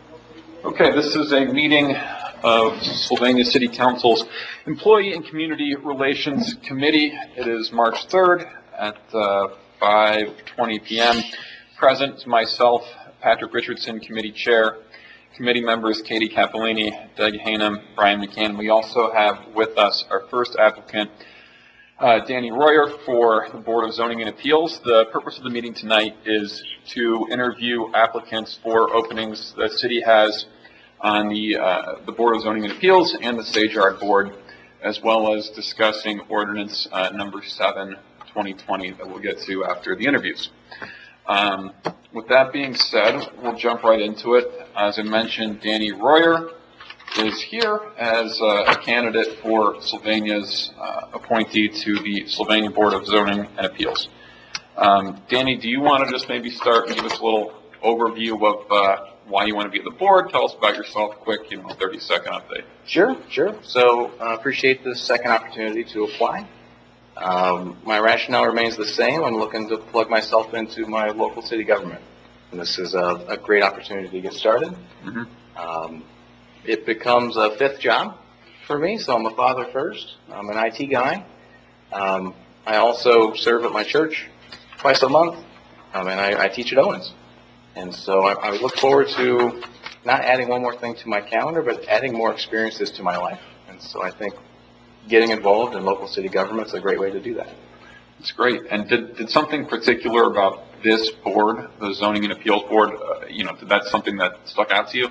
Okay, this is a meeting of Sylvania City Council's Employee and Community Relations Committee. It is March 3rd at 5:20 p.m. Present is myself, Patrick Richardson, Committee Chair, committee members Katie Cappellini, Doug Hanum, Brian McCann. We also have with us our first applicant, Danny Royer, for the Board of Zoning and Appeals. The purpose of the meeting tonight is to interview applicants for openings the city has on the Board of Zoning and Appeals and the Sage Yard Board, as well as discussing ordinance number 7, 2020 that we'll get to after the interviews. With that being said, we'll jump right into it. As I mentioned, Danny Royer is here as a candidate for Sylvania's appointee to the Sylvania Board of Zoning and Appeals. Danny, do you want to just maybe start and give us a little overview of why you want to be at the board? Tell us about yourself, quick, 30-second update. Sure. So I appreciate this second opportunity to apply. My rationale remains the same. I'm looking to plug myself into my local city government, and this is a great opportunity to get started. Mm-hmm. It becomes a fifth job for me, so I'm a father first. I'm an IT guy. I also serve at my church twice a month, and I teach at Owens. And so I look forward to not adding one more thing to my calendar, but adding more experiences to my life. And so I think getting involved in local city government is a great way to do that. That's great. And did something particular about this board, the Zoning and Appeals Board, did that something that stuck out to you?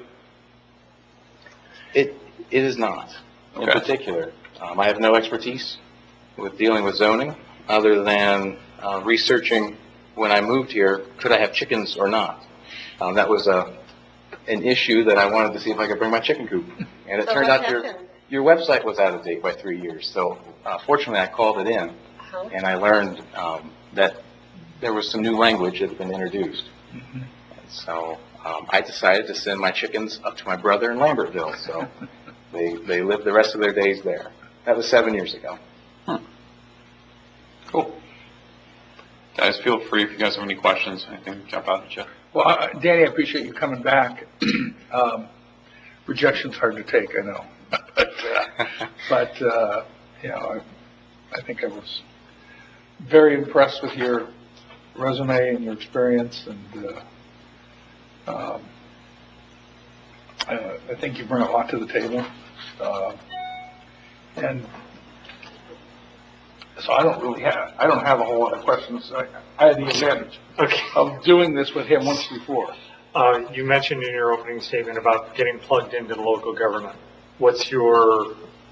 It is not, in particular. I have no expertise with dealing with zoning other than researching when I moved here, could I have chickens or not? That was an issue that I wanted to see if I could bring my chicken coop. And it turned out your website was out of date by 3 years. So fortunately I called it in, and I learned that there was some new language that had been introduced. Mm-hmm. And so I decided to send my chickens up to my brother in Lambertville. So they lived the rest of their days there. That was 7 years ago. Cool. Guys, feel free if you guys have any questions. Anything jump out at you. Well, Danny, I appreciate you coming back. Rejection's hard to take, I know. but I think I was very impressed with your resume and your experience, and I think you bring a lot to the table. And so I don't have a whole lot of questions. I had the advantage of doing this with him once before. You mentioned in your opening statement about getting plugged into the local government. What's your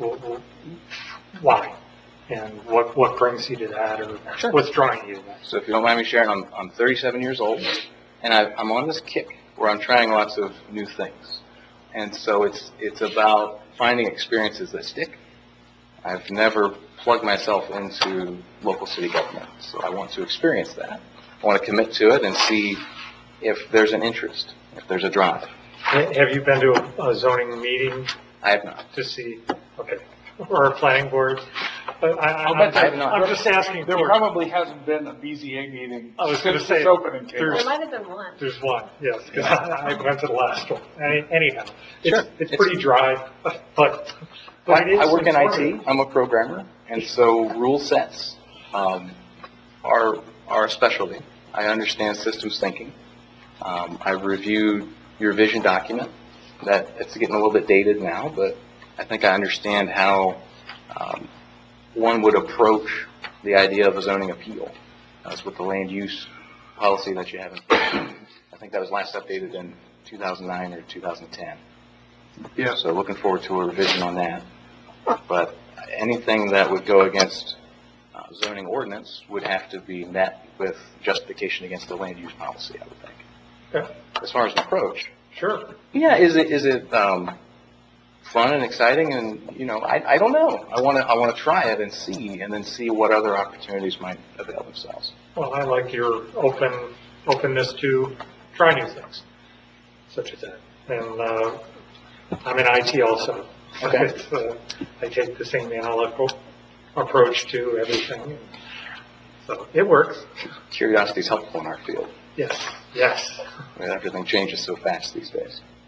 why, and what brings you to that, or Sure. What's drawing you to that? So if you don't mind me sharing, I'm 37 years old, and I'm on this kick where I'm trying lots of new things, and so it's about finding experiences that stick. I've never plugged myself into local city government, so I want to experience that. I want to commit to it and see if there's an interest, if there's a drive. Have you been to a zoning meeting? I have not. To see, or a planning board? I'm just asking. There probably hasn't been a BZA meeting. I was going to say opening. There might have been one. There's one, yes, because I went to the last one. Anyhow, it's pretty dry, but I work in IT. I'm a programmer, and so rule sets are a specialty. I understand systems thinking. I've reviewed your vision document. That it's getting a little bit dated now, but I think I understand how one would approach the idea of a zoning appeal. That's with the land use policy that you have in place. I think that was last updated in 2009 or 2010. Yeah. So looking forward to a revision on that. But anything that would go against zoning ordinance would have to be met with justification against the land use policy, I would think. Okay. As far as an approach. Sure. Yeah, is it fun and exciting? And I don't know. I want to try it and then see what other opportunities might avail themselves. Well, I like your openness to try new things, such as that. And I'm in IT also. Okay. I take the same analytical approach to everything, so it works. Curiosity is helpful in our field. Yes. I mean, everything changes so fast these days.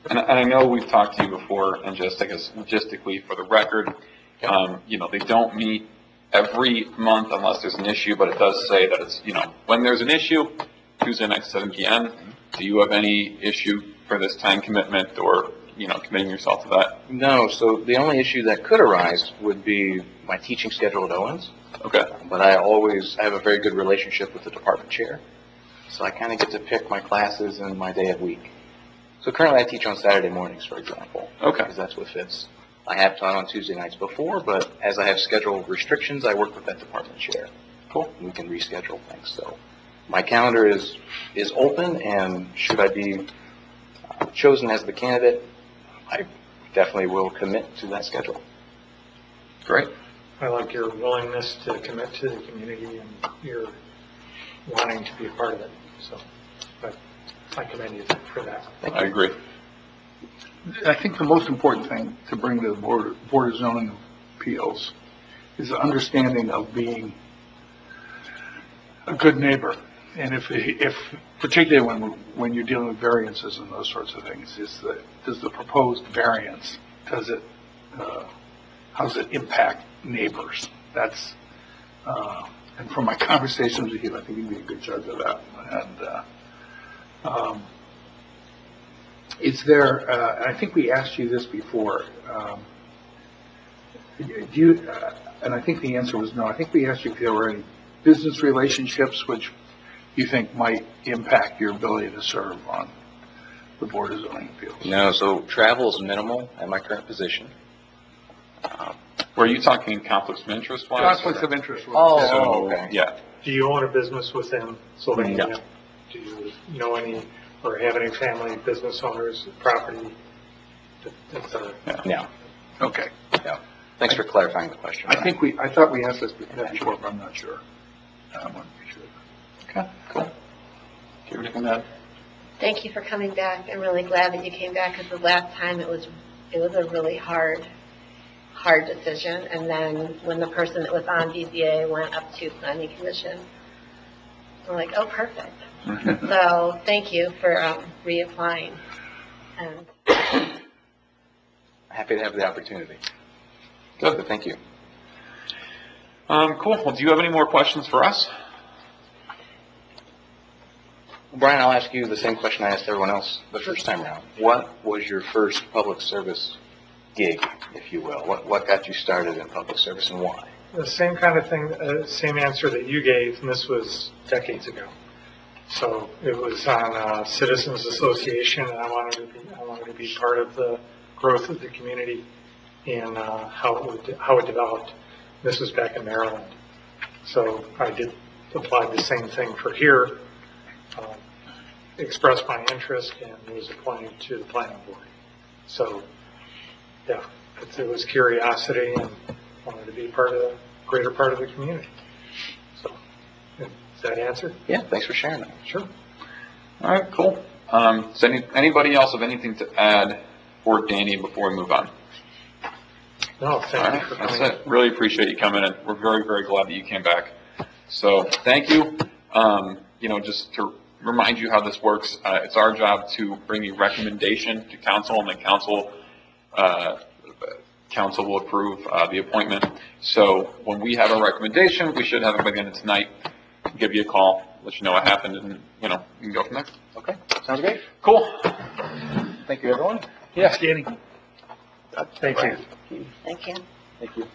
And I know we've talked to you before, and just, I guess, logistically, for the record, you know, they don't meet every month unless there's an issue, but it does say that it's, you know, when there's an issue, Tuesday night, 7 p.m. Do you have any issue for this time commitment or, you know, committing yourself to that? No, so the only issue that could arise would be my teaching schedule at Owens. Okay. But I have a very good relationship with the department chair. So I kind of get to pick my classes and my day of week. So currently I teach on Saturday mornings, for example. Okay. Because that's what fits. I have taught on Tuesday nights before, but as I have schedule restrictions, I work with that department chair. Cool. We can reschedule things. So my calendar is open, and should I be chosen as the candidate, I definitely will commit to that schedule. Great. I like your willingness to commit to the community and your wanting to be a part of it. So, but I commend you for that. I agree. I think the most important thing to bring to the Board of Zoning Appeals is the understanding of being a good neighbor. And if particularly when you're dealing with variances and those sorts of things, does the proposed variance, how does it impact neighbors? That's, and from my conversations with you, I think you'd be a good judge of that. And, is there, and I think we asked you this before, do you, and I think the answer was no. I think we asked you if there were any business relationships which you think might impact your ability to serve on the Board of Zoning Appeals. No, so travel is minimal at my current position. Were you talking conflicts of interest wise? Conflicts of interest. Oh, okay. Yeah. Do you own a business within Sylvania? No. Do you know any or have any family business owners, property? No. Okay. No. Thanks for clarifying the question. I thought we asked this before, but I'm not sure. I want to be sure. Okay, cool. Do you have anything to add? Thank you for coming back. I'm really glad that you came back because the last time it was a really hard decision. And then when the person that was on BZA went up to Planning Commission, I'm like, oh, perfect. So thank you for reapplying. And Happy to have the opportunity. Good. Thank you. Cool. Well, do you have any more questions for us? Brian, I'll ask you the same question I asked everyone else the first time around. What was your first public service gig, if you will? What got you started in public service and why? The same kind of thing, same answer that you gave, and this was decades ago. So it was on Citizens Association, and I wanted to be part of the growth of the community and how it developed. This was back in Maryland. So I did apply the same thing for here, expressed my interest, and was appointed to the planning board. So, yeah, it was curiosity and wanted to be greater part of the community. So, does that answer? Yeah, thanks for sharing that. Sure. All right, cool. Does anybody else have anything to add for Danny before we move on? No, All thank you right, for that's coming. it. Really appreciate you coming in. We're very, very glad that you came back. So thank you. You know, just to remind you how this works, it's our job to bring a recommendation to council, and then council will approve the appointment. So when we have a recommendation, we should have it by the end of tonight. Give you a call, let you know what happened, and you know, you can go from there. Okay, sounds great. Cool. Thank you, everyone. Yes, Danny. Thank you. thank you. Thank you.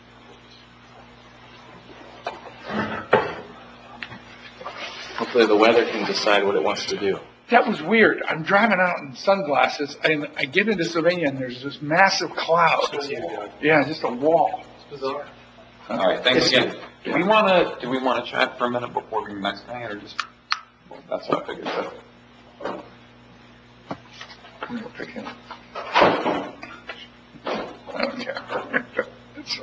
Hopefully the weather can decide what it wants to do. That was weird. I'm driving out in sunglasses, and I get into Sylvania, and there's this massive cloud. Yeah, just a wall. It's bizarre. All right, thanks again. Do we want to chat for a minute before we do the next thing, or just? That's what I figured. I'm gonna pick him. I don't care. It's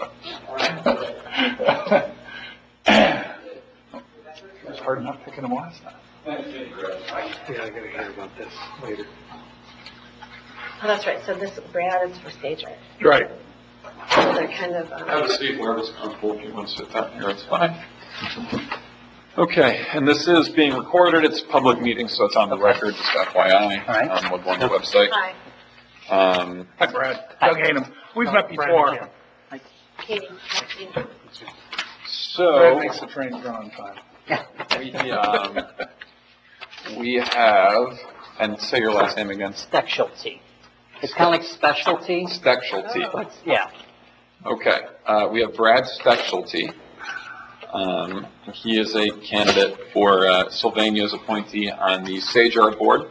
it was hard enough picking him last time. Yeah, I gotta hear about this later. Oh, that's right. So this Brad is for stage art. Right. So they're kind of. Have a seat wherever's comfortable. If you want to sit down here, it's fine. Okay, and this is being recorded. It's a public meeting, so it's on the record, just FYI. All right. We'll go on the website. Hi. Hi, Brad. Doug Hanem. We've met before. Katie, thank you. So, Brad makes the trains run on time. we have, and say your last name again. Specialty. It's kind of like specialty. Specialty. Yeah. Okay, we have Brad Specialty. He is a candidate for Sylvania's appointee on the SAGR board.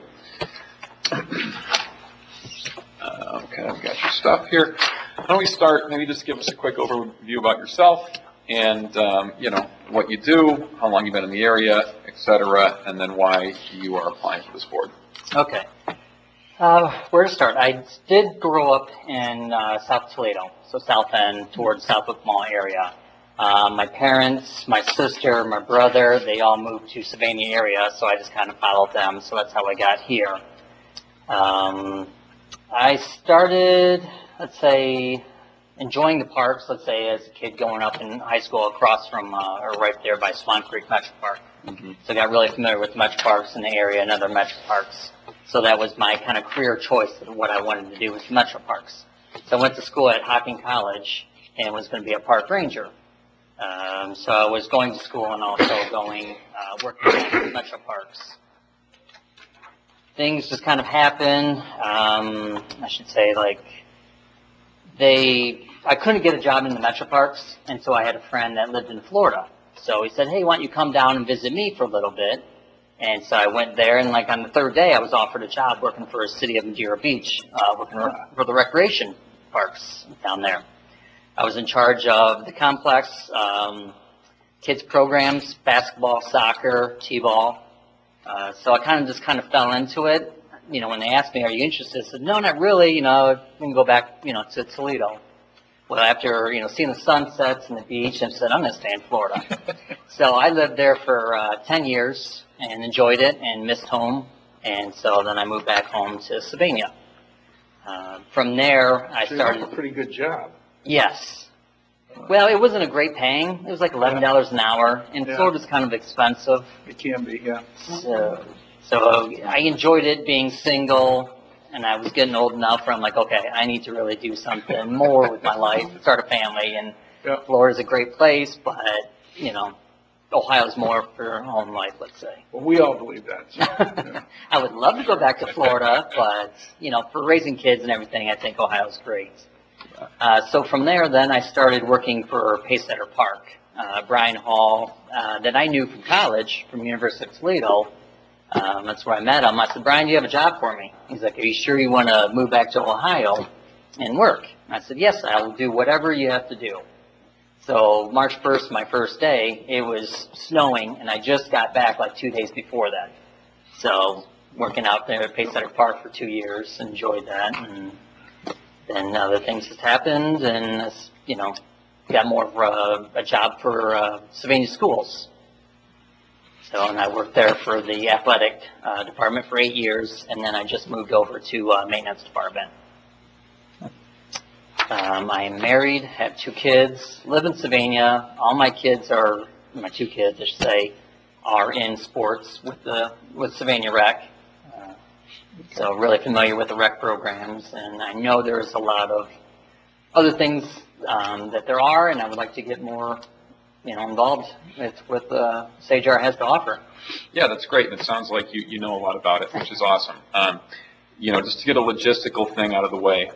Okay, I've got your stuff here. Why don't we start, maybe just give us a quick overview about yourself and, what you do, how long you've been in the area, et cetera, and then why you are applying for this board. Okay. Where to start? I did grow up in South Toledo, so South End, towards Southwick Mall area. My parents, my sister, my brother, they all moved to Sylvania area, so I just kind of followed them, so that's how I got here. I started, let's say, enjoying the parks, let's say, as a kid going up in high school across from, or right there by Swan Creek Metro Park. Mm-hmm. So I got really familiar with Metro Parks in the area and other Metro Parks. So that was my kind of career choice of what I wanted to do with Metro Parks. So I went to school at Hocking College and was going to be a park ranger. So I was going to school and also working at Metro Parks. Things just kind of happen. I should say, I couldn't get a job in the Metro Parks, and so I had a friend that lived in Florida. So he said, hey, why don't you come down and visit me for a little bit? And so I went there, and on the third day, I was offered a job working for the city of Madeira Beach, working for the recreation parks down there. I was in charge of the complex, kids programs, basketball, soccer, t-ball. So I kind of fell into it. When they asked me, are you interested? I said, no, not really. We can go back, to Toledo. Well, after, seeing the sunsets and the beach, I said, I'm going to stay in Florida. So I lived there for 10 years and enjoyed it and missed home. And so then I moved back home to Sylvania. From there, I started. A pretty good job. Yes. Well, it wasn't a great paying. It was like $11 an hour, and Florida's kind of expensive. It can be, yeah. So I enjoyed it being single, and I was getting old enough where I'm like, okay, I need to really do something more with my life, start a family, and Florida's a great place, but, Ohio's more for home life, let's say. Well, we all believe that. So, yeah. I would love to go back to Florida, but, for raising kids and everything, I think Ohio's great. So from there, then, I started working for Pacesetter Park. Brian Hall, that I knew from college, from University of Toledo. That's where I met him. I said, Brian, do you have a job for me? He's like, are you sure you want to move back to Ohio and work? I said, yes, I will do whatever you have to do. So March 1st, my first day, it was snowing, and I just got back 2 days before that. So working out there at Pacesetter Park for 2 years, enjoyed that, and then other things just happened, and, got more of a job for Sylvania Schools. So, and I worked there for the athletic department for 8 years, and then I just moved over to maintenance department. I am married, have 2 kids, live in Sylvania. All my kids my 2 kids, I should say, are in sports with Sylvania Rec. So really familiar with the rec programs, and I know there's a lot of other things that there are, and I would like to get more, involved with SAGR has to offer. Yeah, that's great. And it sounds like you know a lot about it, which is awesome. Just to get a logistical thing out of the way,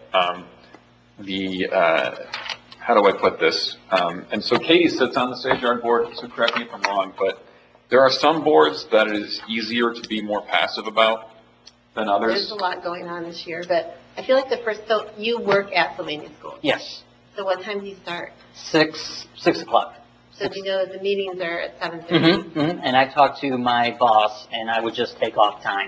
how do I put this? And so Katie sits on the SAGR board, so correct me if I'm wrong, but there are some boards that it is easier to be more passive about than others. There's a lot going on this year, but I feel like so you work at Sylvania Schools. Yes. So what time do you start? 6 o'clock. So do you know that the meetings are at 7:30? Mm-hmm, mm-hmm. And I talked to my boss, and I would just take off time.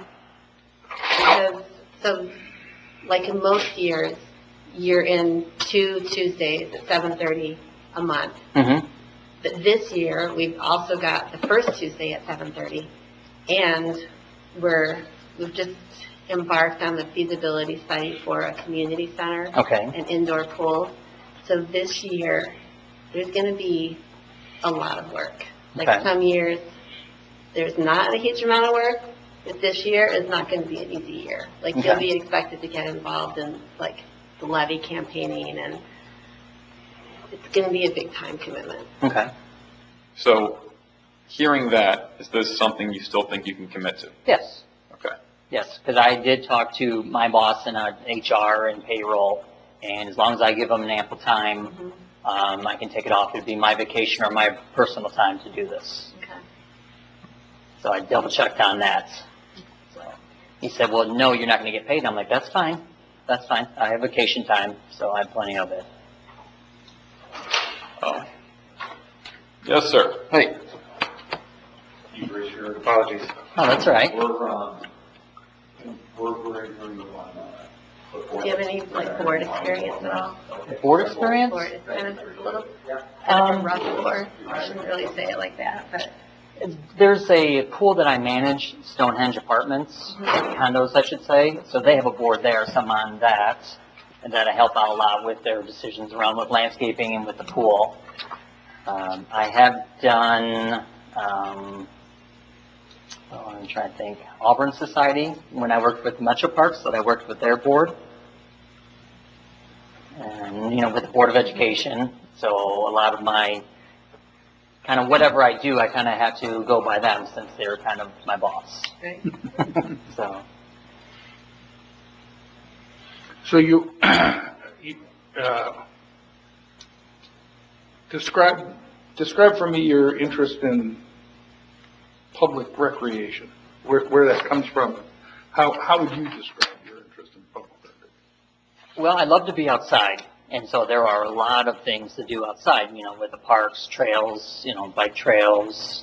So in most years, you're in 2 Tuesdays at 7:30 a month. Mm-hmm. But this year, we've also got the first Tuesday at 7:30, and we've just embarked on the feasibility study for a community center, an indoor pool. So this year, there's going to be a lot of work. Some years, there's not a huge amount of work, But this year is not going to be an easy year. Like, you'll Okay. be expected to get involved in, like, the levy campaigning, and it's going to be a big time commitment. Okay. So, hearing that, is this something you still think you can commit to? Yes. Okay. Yes, because I did talk to my boss in HR and payroll, and as long as I give them an ample time, I can take it off. It'd be my vacation or my personal time to do this. Okay. So I double checked on that. So he said, well, no, you're not going to get paid. I'm like, that's fine. That's fine. I have vacation time, so I have plenty of it. Oh. Yes, sir. Hey. You raise your apologies. Oh, that's all right. We're agreeing on that. Do you have any, like, board experience at all? Board experience? Board, it's kind of a little, Um, a rough board. I shouldn't really say it like that, but. There's a pool that I manage, Stonehenge Apartments, condos, I should say. So they have a board there, so I'm on that, and that I help out a lot with their decisions around with landscaping and with the pool. I have done, I'm trying to think, Auburn Society, when I worked with Metro Parks, that I worked with their board. And, with the Board of Education, so a lot of my kind of whatever I do, I kind of have to go by them since they're kind of my boss. Right. So, So you, describe for me your interest in public recreation, where that comes from. How would you describe your interest in public recreation? well, I love to be outside, and so there are a lot of things to do outside, with the parks, trails, bike trails,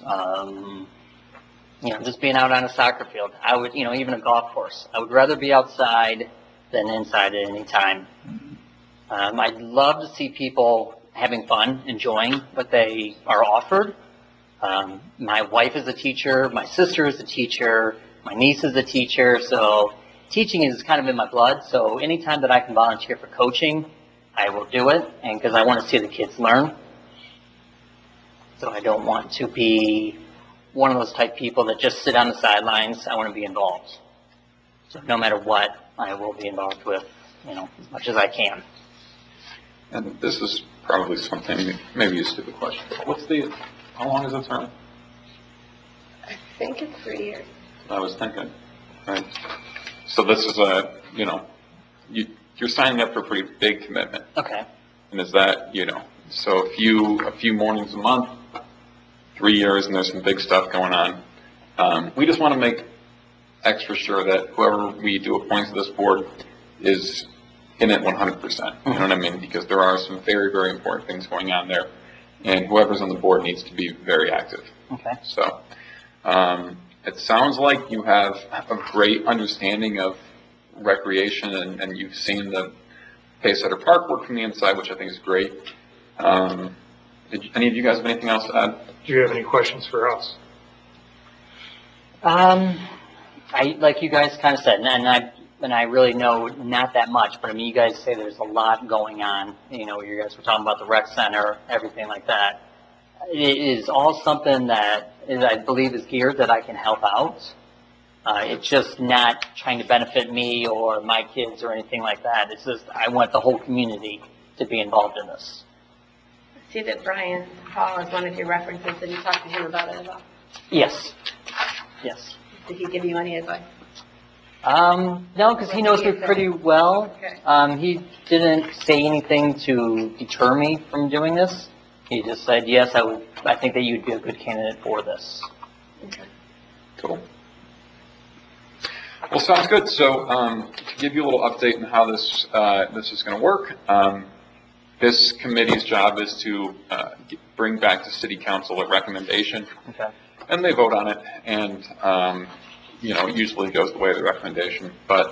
just being out on a soccer field. I would, even a golf course. I would rather be outside than inside at any time. I'd love to see people having fun, enjoying what they are offered. My wife is a teacher, my sister is a teacher, my niece is a teacher, so teaching is kind of in my blood. So anytime that I can volunteer for coaching, I will do it, and because I want to see the kids learn. So I don't want to be one of those type people that just sit on the sidelines. I want to be involved. So no matter what, I will be involved with, as much as I can. And this is probably something, maybe a stupid question. How long is the term? I think it's 3 years. I was thinking, right? So this is you're signing up for a pretty big commitment. Okay. And is that, so a few mornings a month, 3 years, and there's some big stuff going on. We just want to make extra sure that whoever we do appoint to this board is in it 100%. You know what I mean? Because there are some very, very important things going on there, and whoever's on the board needs to be very active. Okay. So, it sounds like you have a great understanding of recreation, and you've seen the Paysetter Park work from the inside, which I think is great. Did any of you guys have anything else to add? Do you have any questions for us? I like you guys kind of said, and I really know not that much, but I mean, you guys say there's a lot going on. You guys were talking about the rec center, everything like that. It is all something that I believe is geared that I can help out. It's just not trying to benefit me or my kids or anything like that. It's just I want the whole community to be involved in this. I see that Brian Hall is one of your references. Did you talk to him about it at all? Yes. Yes. Did he give you any advice? No, because he knows me pretty well. Okay. He didn't say anything to deter me from doing this. He just said, yes, I think that you'd be a good candidate for this. Okay. Cool. Well, sounds good. So, to give you a little update on how this is going to work, this committee's job is to bring back to City Council a recommendation, Okay. and they vote on it, and it usually goes the way of the recommendation. But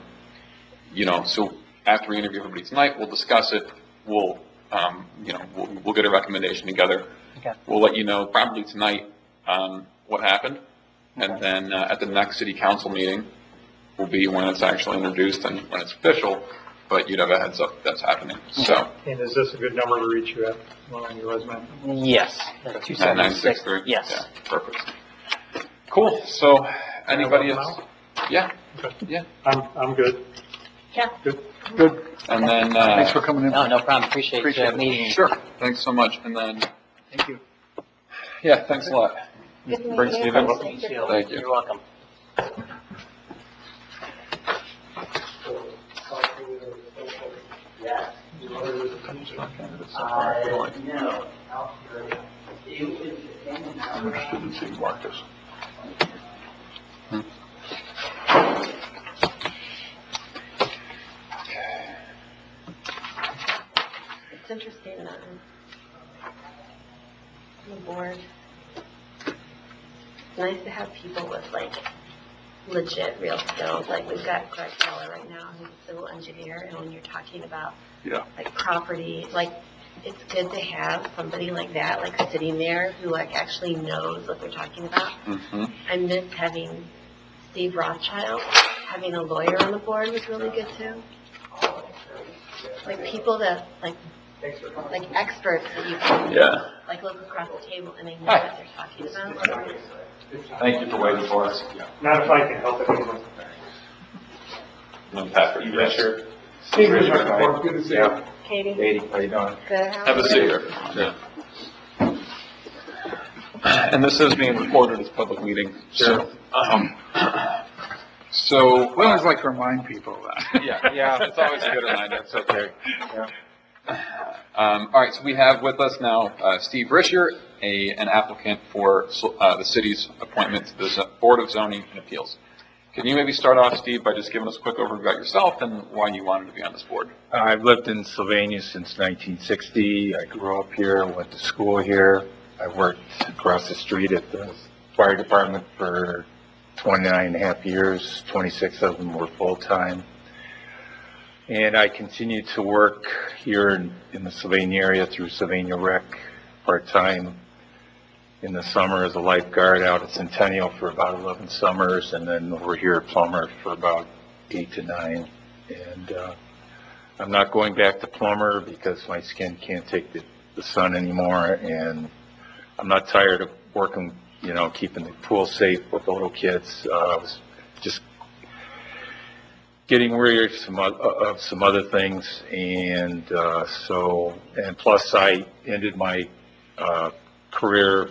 so after we interview everybody tonight, we'll discuss it. We'll we'll get a recommendation together. Okay. We'll let you know probably tonight what happened, and then at the next City Council meeting will be when it's actually introduced and when it's official. But you'd have a heads up that's happening. So. And is this a good number to reach you at on your resume? Yes. 276. 963. Yes. Yeah, perfect. Cool. So Anybody Can I else? let Yeah, them out? yeah. I'm good. Yeah. Good. And then, Thanks for coming in. No, no problem. Appreciate Appreciate the it. meeting. sure, thanks so much. And then, Thank you. yeah, thanks a lot. Good to meet Brent you. Stevens. Thanks for You. coming. Thank you. You're welcome. No. Interested in seeing Marcus. It's interesting that the board, it's nice to have people with like legit real skills. Like we've got Greg Keller right now, who's a civil engineer, and when you're talking about Yeah. like property, like it's good to have somebody like that, like sitting there who like actually knows what they're talking about. Mm-hmm. I miss having Steve Rothschild. Having a lawyer on the board was really good too. Like people that like experts that you can Yeah. like look across the table and they know what they're talking about. Thank you for waiting for us. Not if I can help it. No, Patrick. You Richard. Steve, Richard, Good to see Yeah. you. Katie, Katie, how you doing? good. How Have are a you? seat here. Yeah. And this is being recorded as a public meeting. Sure. So, We always like to remind people of that. yeah, it's always a good reminder. It's okay. Yeah. All right, so we have with us now Steve Risher, an applicant for the city's appointment to the Board of Zoning and Appeals. Can you maybe start off, Steve, by just giving us a quick overview about yourself and why you wanted to be on this board? I've lived in Sylvania since 1960. I grew up here, went to school here. I worked across the street at the fire department for 29 and a half years. 26 of them were full-time. And I continued to work here in the Sylvania area through Sylvania Rec part-time in the summer as a lifeguard out at Centennial for about 11 summers, and then over here at Plummer for about 8 to 9. And I'm not going back to Plummer because my skin can't take the sun anymore, and I'm not tired of working, keeping the pool safe with the little kids. I was just getting weary of some other things, and plus I ended my career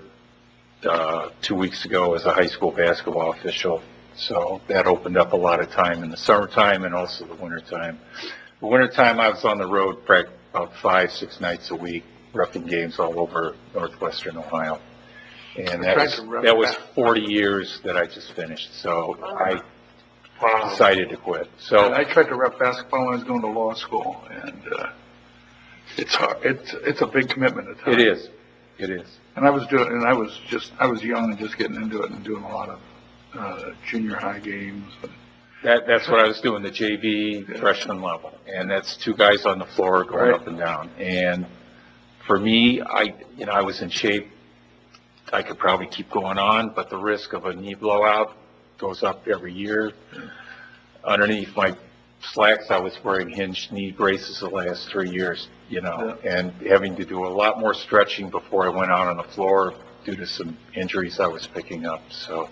2 weeks ago as a high school basketball official. So that opened up a lot of time in the summertime and also the wintertime. The wintertime I was on the road about 5-6 nights a week, roughing games all over northwestern Ohio. And that was 40 years that I just finished. So I decided to quit. So I tried to rep basketball when I was going to law school, and it's hard. It's a big commitment at times. it is. And I was young and just getting into it and doing a lot of junior high games. That's what I was doing, the JV freshman level. And that's 2 guys on the floor going Right. up and down. And for me, I was in shape. I could probably keep going on, but the risk of a knee blowout goes up every year. Underneath my slacks, I was wearing hinged knee braces the last 3 years, and having to do a lot more stretching before I went out on the floor due to some injuries I was picking up. So,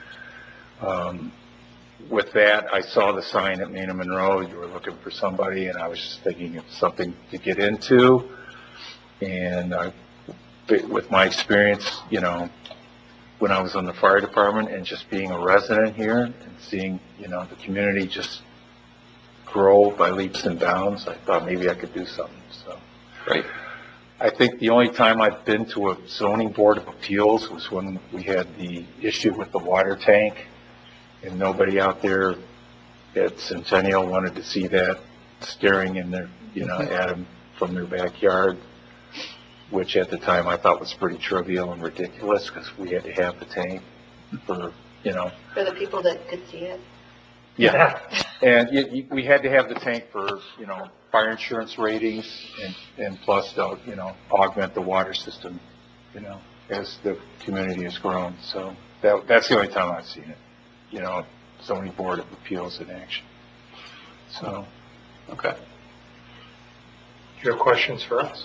with that, I saw the sign at Main and Monroe. You were looking for somebody, and I was just thinking it's something to get into. And with my experience, when I was on the fire department and just being a resident here and seeing, the community just grow by leaps and bounds, I thought maybe I could do something. So, Great. I think the only time I've been to a zoning board of appeals was when we had the issue with the water tank, and nobody out there at Centennial wanted to see that staring in their, at them from their backyard, which at the time I thought was pretty trivial and ridiculous because we had to have the tank for, For the people that could see it. Yeah, and we had to have the tank for, fire insurance ratings and plus to, augment the water system, as the community has grown. So that's the only time I've seen it, zoning board of appeals in action. So, Okay. Do you have questions for us?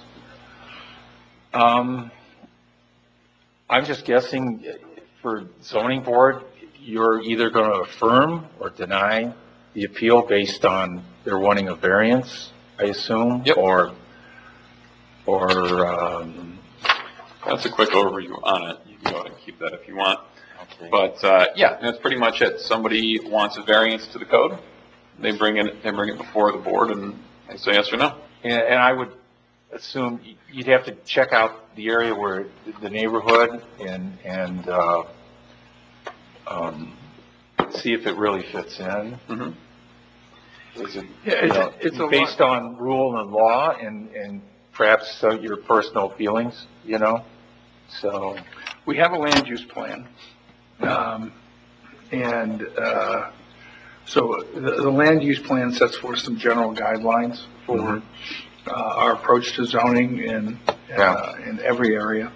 I'm just guessing for zoning board, you're either going to affirm or deny the appeal based on their wanting a variance, I assume? Yep. That's a quick overview on it. You can go ahead and keep that if you want. okay. But, yeah, that's pretty much it. Somebody wants a variance to the code, they bring it before the board and they say yes or no. And I would assume you'd have to check out the area where the neighborhood and see if it really fits in. Mm-hmm. Is it, Yeah, it's a based on rule and law and perhaps your personal feelings, So We have a land use plan. So the land use plan sets forth some general guidelines for our approach to zoning in every area.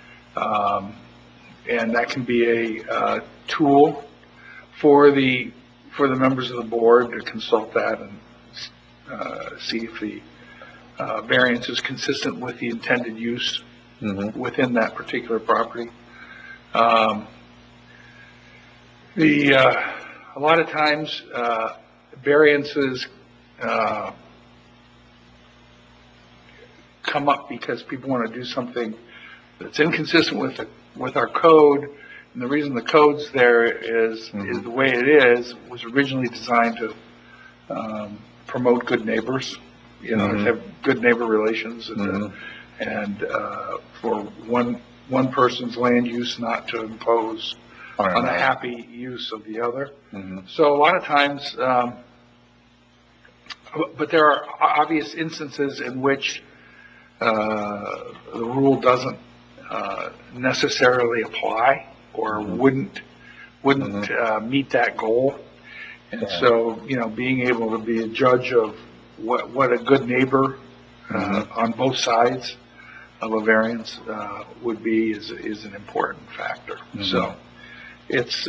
And that can be a tool for the members of the board to consult that and see if the variance is consistent with the intended use within that particular property. A lot of times, variances come up because people want to do something that's inconsistent with our code. And the reason the code's there is the way it is was originally designed to promote good neighbors, to have good neighbor relations, and for one person's land use not to impose unhappy use of the other. So a lot of times, but there are obvious instances in which the rule doesn't necessarily apply or wouldn't meet that goal. And so, being able to be a judge of what a good neighbor on both sides of a variance would be is an important factor. So it's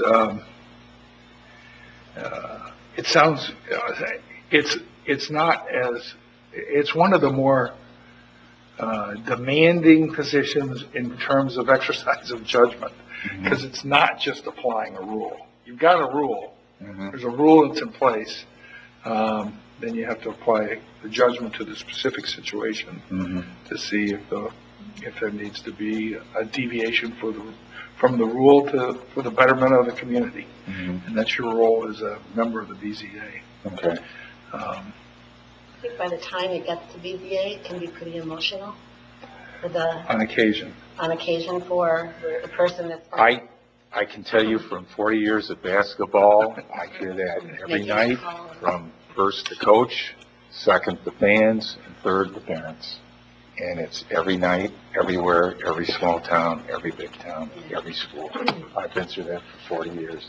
it sounds it's not as it's one of the more demanding positions in terms of exercise of judgment, because it's not just applying a rule. You've got a rule. There's a rule that's in place. Then you have to apply the judgment to the specific situation to see if there needs to be a deviation from the rule for the betterment of the community. And that's your role as a member of the BZA. Okay. I think by the time it gets to BZA, it can be pretty emotional On occasion for the person that's. I can tell you from 40 years of basketball, I hear that every night from first the coach, second the fans, and third the parents. And it's every night, everywhere, every small town, every big town, every school. I've been through that for 40 years.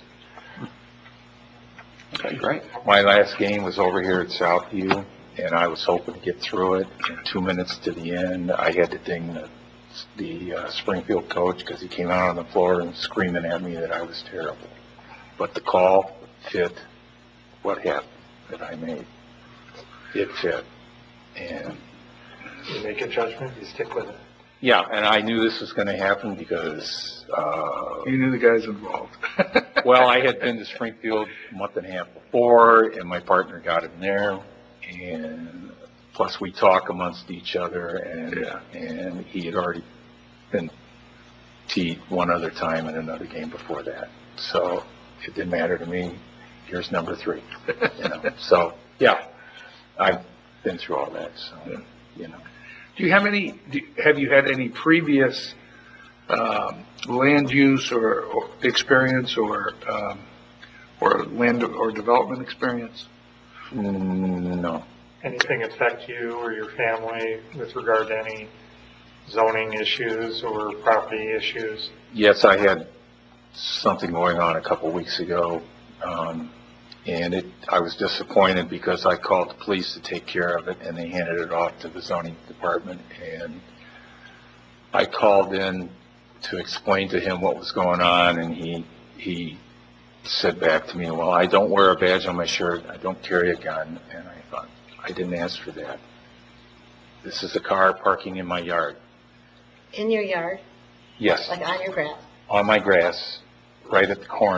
Okay, great. My last game was over here at Southview, and I was hoping to get through it. And 2 minutes to the end, I had to ding the Springfield coach because he came out on the floor and screaming at me that I was terrible. But the call fit what happened that I made. It fit. And You make a judgment, you stick with it. yeah, and I knew this was going to happen because you knew the guys involved. well, I had been to Springfield a month and a half before, and my partner got him there, and plus we talk amongst each other, and he had already been teed one other time in another game before that, so it didn't matter to me. Here's number 3, So yeah, I've been through all that, so Do you have have you had any previous land use or experience or land or development experience? No. Anything affect you or your family with regard to any zoning issues or property issues? Yes, I had something going on a couple weeks ago, and I was disappointed because I called the police to take care of it, and they handed it off to the zoning department, and I called in to explain to him what was going on, and he said back to me, well, I don't wear a badge on my shirt, I don't carry a gun, and I thought, I didn't ask for that. This is a car parking in my yard. In your yard? Yes. Like on your grass? On my grass, right at the corner.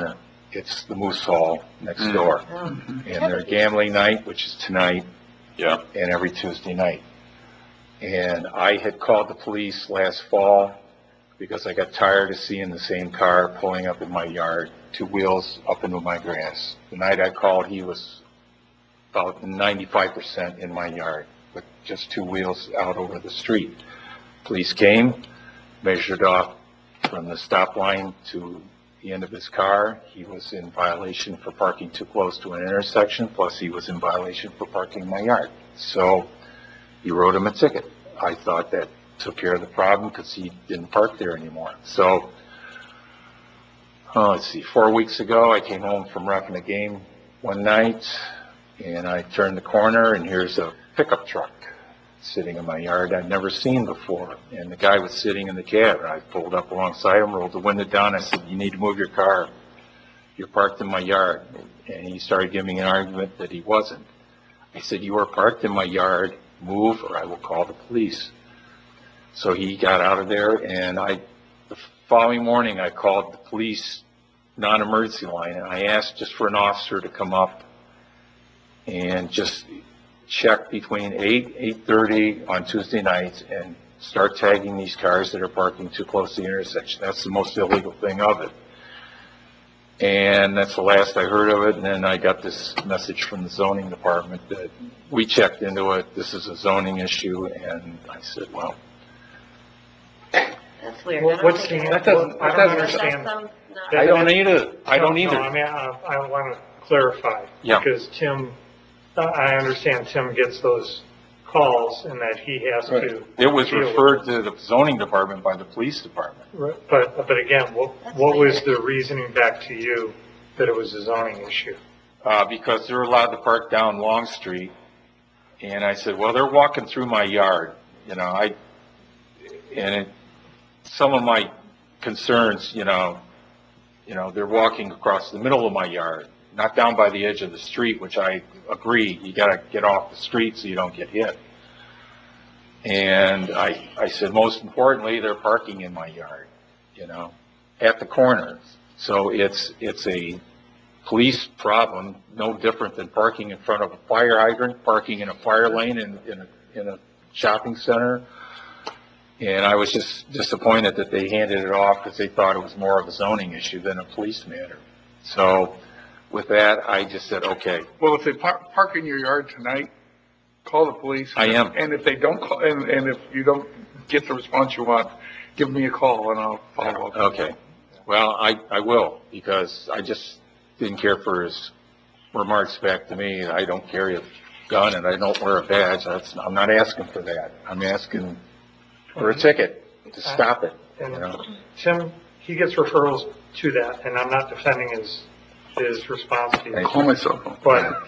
It's the Moose Hall next door. And their gambling night, which is tonight, Yeah. and every Tuesday night. And I had called the police last fall because I got tired of seeing the same car pulling up in my yard, 2 wheels up into my grass. The night I called, he was about 95% in my yard, with just 2 wheels out over the street. Police came, measured off from the stop line to the end of his car. He was in violation for parking too close to an intersection, plus he was in violation for parking in my yard. So he wrote him a ticket. I thought that took care of the problem because he didn't park there anymore. So, let's see, 4 weeks ago, I came home from roughing a game one night, and I turned the corner, and here's a pickup truck sitting in my yard I'd never seen before. And the guy was sitting in the cab, and I pulled up alongside him, rolled the window down. I said, "You need to move your car. You're parked in my yard." And he started giving me an argument that he wasn't. I said, "You are parked in my yard. Move, or I will call the police." So he got out of there, and the following morning, I called the police non-emergency line, and I asked just for an officer to come up and just check between 8:30 on Tuesday nights and start tagging these cars that are parking too close to the intersection. That's the most illegal thing of it. And that's the last I heard of it, and then I got this message from the zoning department that we checked into it, this is a zoning issue, and I said, well, That's weird. What- I don't what's think the- it- that doesn't- I that don't doesn't- understand. That sounds not- I don't either. I don't No, either. I mean, I want to clarify. Yeah. Because Tim, I understand Tim gets those calls and that he has to. It was deal with referred to the zoning department by the police department. it. But again, what was the reasoning back to you that it was a zoning issue? Because they're allowed to park down Long Street. And I said, well, they're walking through my yard, some of my concerns, they're walking across the middle of my yard, not down by the edge of the street, which I agree, you gotta get off the street so you don't get hit. And I said, most importantly, they're parking in my yard, at the corner. So it's a police problem, no different than parking in front of a fire hydrant, parking in a fire lane in a shopping center. And I was just disappointed that they handed it off because they thought it was more of a zoning issue than a police matter. So with that, I just said, okay. Well, if they park in your yard tonight, call the police. I am. And if they don't call, and if you don't get the response you want, give me a call and I'll follow up. Okay. Well, I will, because I just didn't care for his remarks back to me. I don't carry a gun and I don't wear a badge. I'm not asking for that. I'm asking for a ticket to stop it, And Tim, he gets referrals to that, and I'm not defending his response to you. Call my cell phone. But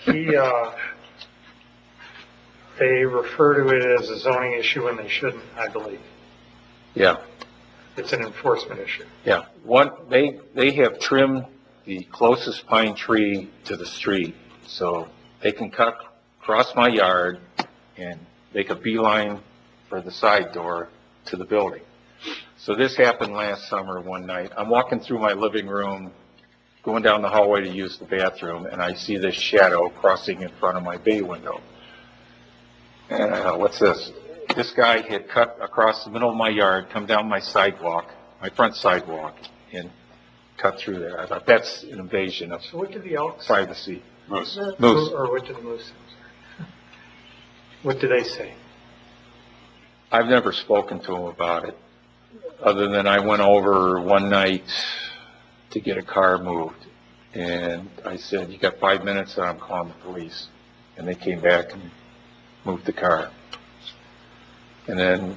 they refer to it as a zoning issue when they shouldn't, I believe. Yeah. It's an enforcement issue. Yeah. They have trimmed the closest pine tree to the street, so they can cut across my yard and make a beeline for the side door to the building. So this happened last summer one night. I'm walking through my living room, going down the hallway to use the bathroom, and I see this shadow crossing in front of my bay window. And I thought, what's this? This guy had cut across the middle of my yard, come down my sidewalk, my front sidewalk, and cut through there. I thought, that's an invasion of So what did the elks? privacy. Moose. Moose. Or what did the moose say? What did they say? I've never spoken to him about it, other than I went over one night to get a car moved. And I said, you got 5 minutes and I'm calling the police. And they came back and moved the car. And then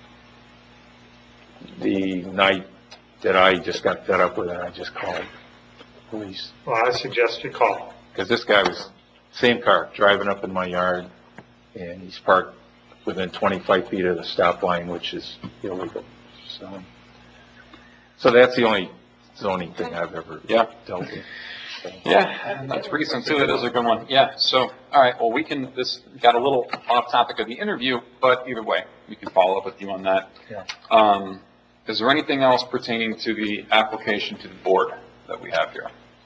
the night that I just got fed up with it, I just called the police. Well, I suggest you call. Because this guy was, same car, driving up in my yard, and he's parked within 25 feet of the stop line, which is illegal. So that's the only zoning thing I've ever dealt with. So. Yeah, and that's recent too. It is a good one. Yeah. So, all right. Well, this got a little off topic of the interview, but either way, we can follow up with you on that. Yeah. Is there anything else pertaining to the application to the board that we have here?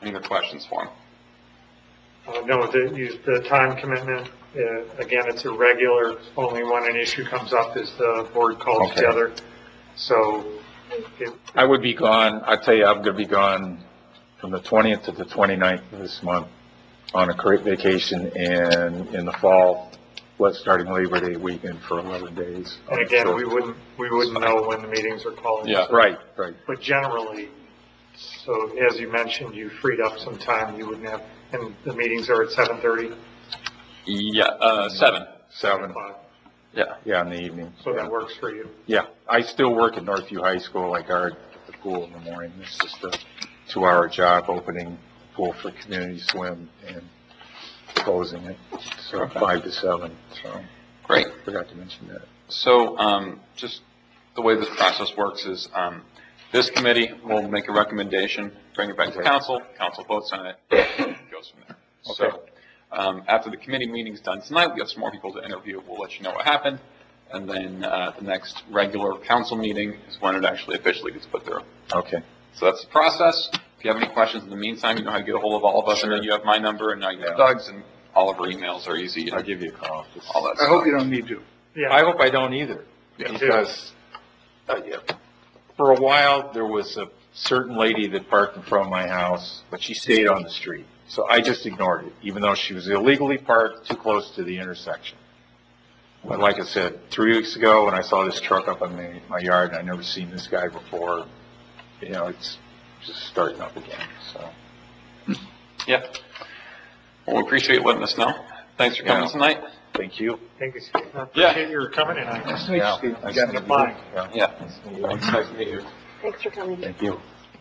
Any other questions for him? No, the time commitment, again, it's irregular. Only when an issue comes up is the board called Okay. together. So I would be gone, I tell you, I'm gonna be gone from the 20th to the 29th of this month on a great vacation, and in the fall, starting Labor Day weekend for 11 days. and again, So- we wouldn't know when the meetings are called. Yeah. So- Right, right. But generally, so as you mentioned, you freed up some time, you wouldn't have, and the meetings are at 7:30? Yeah, 7. 7, Yeah. yeah, in the evening. So that works for you. Yeah, I still work at Northview High School. I guard at the pool in the morning. It's just a 2-hour job, opening pool for community swim and closing it. So 5 to 7, so Great. forgot to mention that. So, just the way this process works is, this committee will make a recommendation, bring it back to council votes on it, goes from there. So, after the committee meeting's done tonight, we have some more people to interview, we'll let you know what happened, and then, the next regular council meeting is when it actually officially gets put through. Okay. So that's the process. If you have any questions in the meantime, you know how to get a hold of all of us. I know you have my number, and now you have Doug's, and all of our emails are easy. I'll give you a call. All that I stuff. hope you don't need to. Yeah. I hope I don't either, Me too. because for a while, there was a certain lady that parked in front of my house, but she stayed on the street. So I just ignored it, even though she was illegally parked too close to the intersection. But like I said, 3 weeks ago, when I saw this truck up on my yard, and I'd never seen this guy before, you know, it's just starting up again, so. Yeah. Well, we appreciate you letting us know. Thanks for coming Yeah. tonight. Thank you. Thank you, Steve. I Yeah. appreciate your coming tonight. Nice to meet you, Yeah. Steve. Nice You to got meet it. you. Fine. Yeah. Yeah. Nice to meet you. It's nice to meet you. Thanks for coming. Thank you.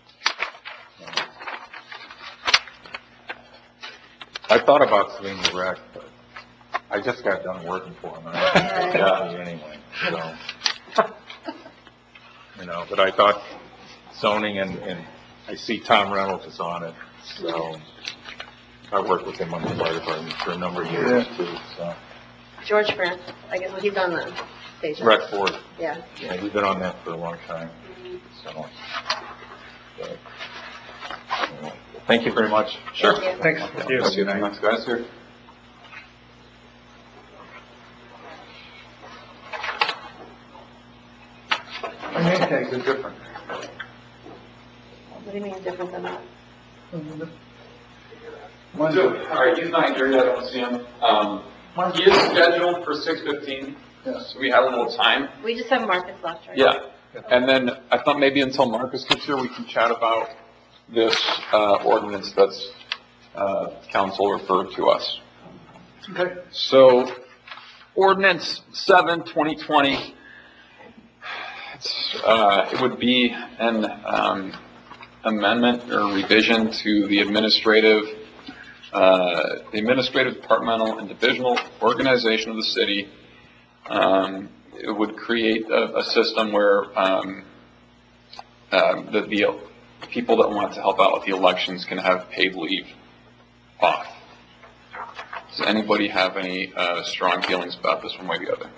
I thought about Salinas Rec, but I just got done working for him. And I got me anyway, so. You know, but I thought zoning and I see Tom Reynolds is on it, so I worked with him on the fire department for a number of years too, so. George France, I guess, well, he's on the station. Rec Ford, Yeah. yeah, we've been on that for a long time, so. but, Thank you very much. Sure. Thank you. Thanks. Thank you. See you next, guys. Here. My name tags are different. What do you mean different than that? Mine's So, a- all right, he's not here yet, I don't see him. He is scheduled for 6:15, Yeah. so we have a little time. We just have Marcus left, right? Yeah, and then I thought maybe until Marcus gets here, we can chat about this, ordinance that's, council referred to us. Okay. So, ordinance 7/2020, it's, it would be an, amendment or revision to the administrative, departmental and divisional organization of the city. It would create a system where, the people that want to help out with the elections can have paid leave off. Does anybody have any, strong feelings about this one way or the other?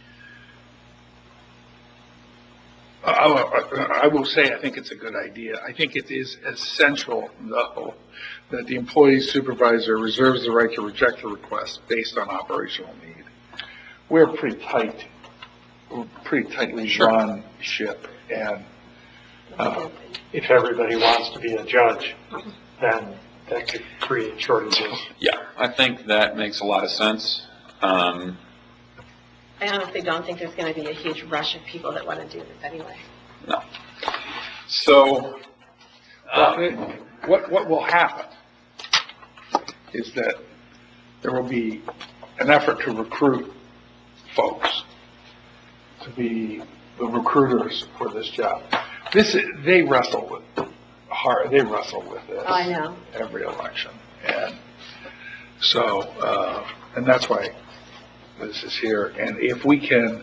I will say, I think it's a good idea. I think it is essential, though, that the employee supervisor reserves the right to reject a request based on operational need. We're pretty tightly drawn ship, and, If everybody wants to be a judge, then that could create shortages. Yeah, I think that makes a lot of sense. I honestly don't think there's going to be a huge rush of people that want to do this anyway. No. So, what will happen is that there will be an effort to recruit folks to be the recruiters for this job. They wrestle with this. Oh, I know. Every election. And so, and that's why this is here. And if we can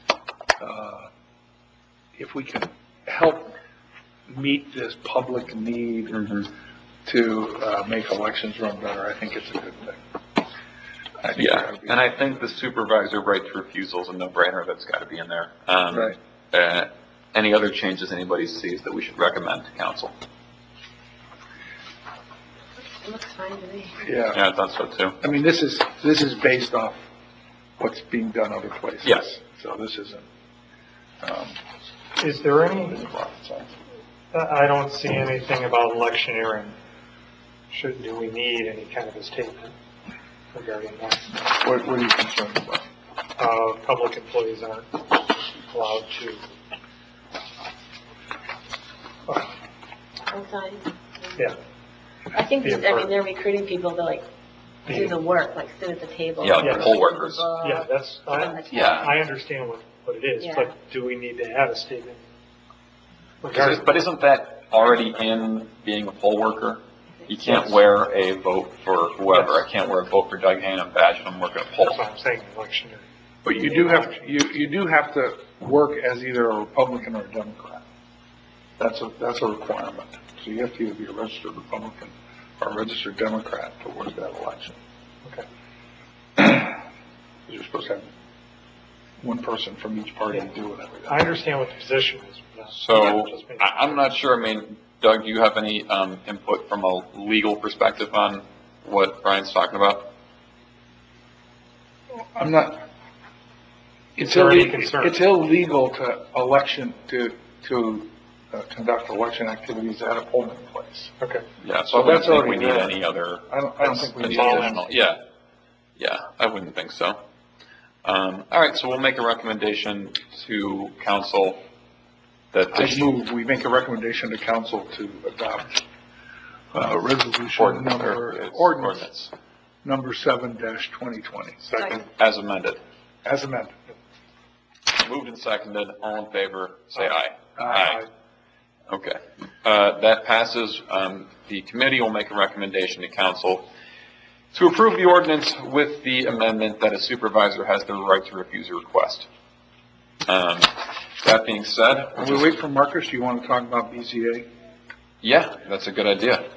help meet this public need to make elections run better, I think it's a good thing. yeah, and I think the supervisor right to refusal is a no-brainer. That's got to be in there. Right. Any other changes anybody sees that we should recommend to council? It looks fine to me. Yeah. Yeah, I thought so too. I mean, this is based off what's being done other places. Yes. So this isn't, Is there any, rocket science. I don't see anything about electioneering. Do we need any kind of a statement regarding that? What are you concerned about? Public employees aren't allowed to, Sometimes. yeah. I think, Be a I part. mean, they're recruiting people to like do the work, like sit at the table. Yeah, the poll workers. Yeah, that's, Yeah. I understand what it is, Yeah. but do we need to have a statement? But isn't that already in being a poll worker? You can't wear a vote for whoever. Yes. I can't wear a vote for Doug Hannon badge and I'm working a poll. That's what I'm saying, electioneering. But you do have to work as either a Republican or a Democrat. That's a requirement. So you have to either be a registered Republican or a registered Democrat to work that election. Okay. You're supposed to have one person from each party Yeah. doing everything. I understand what the position is. but So just making I'm not sure. I mean, Doug, do you have any input from a legal perspective on what Brian's talking about? I'm not. It's Is there any illegal. concern? It's illegal to conduct election activities at a polling place. Okay. Yeah, So so I wouldn't that's think already we need there. any other. I don't think we any need additional. Yeah, I wouldn't think so. All right, so we'll make a recommendation to council that I this move we make a recommendation to council to adopt resolution number ordinance number 7-2020 Second. as amended. as amended. Moved and seconded. All in favor, say aye. Aye. Okay. That passes. The committee will make a recommendation to council to approve the ordinance with the amendment that a supervisor has the right to refuse a request. That being said, While we wait for Marcus, do you want to talk about BZA? yeah, that's a good idea.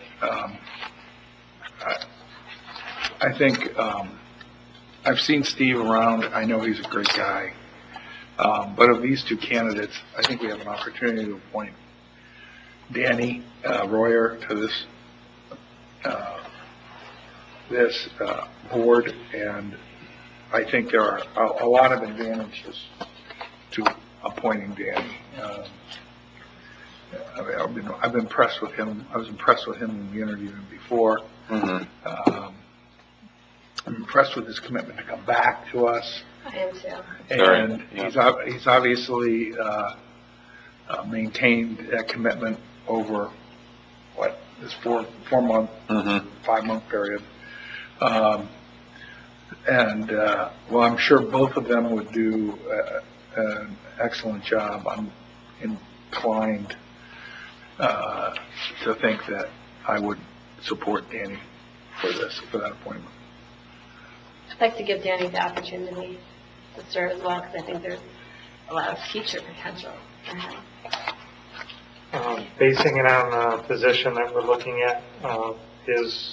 I think I've seen Steve around. I know he's a great guy. But of these two candidates, I think we have an opportunity to appoint Danny Royer to this board, and I think there are a lot of advantages to appointing Danny. I've been impressed with him. I was impressed with him when we interviewed him before. Mm-hmm. I'm impressed with his commitment to come back to us. I am too. And Very, he's obviously maintained that commitment over this 4-month, Mm-hmm. 5-month period. Well, I'm sure both of them would do an excellent job. I'm inclined to think that I would support Danny for that appointment. I'd like to give Danny the opportunity to serve as well, because I think there's a lot of future potential for him. Basing it on the position that we're looking at, is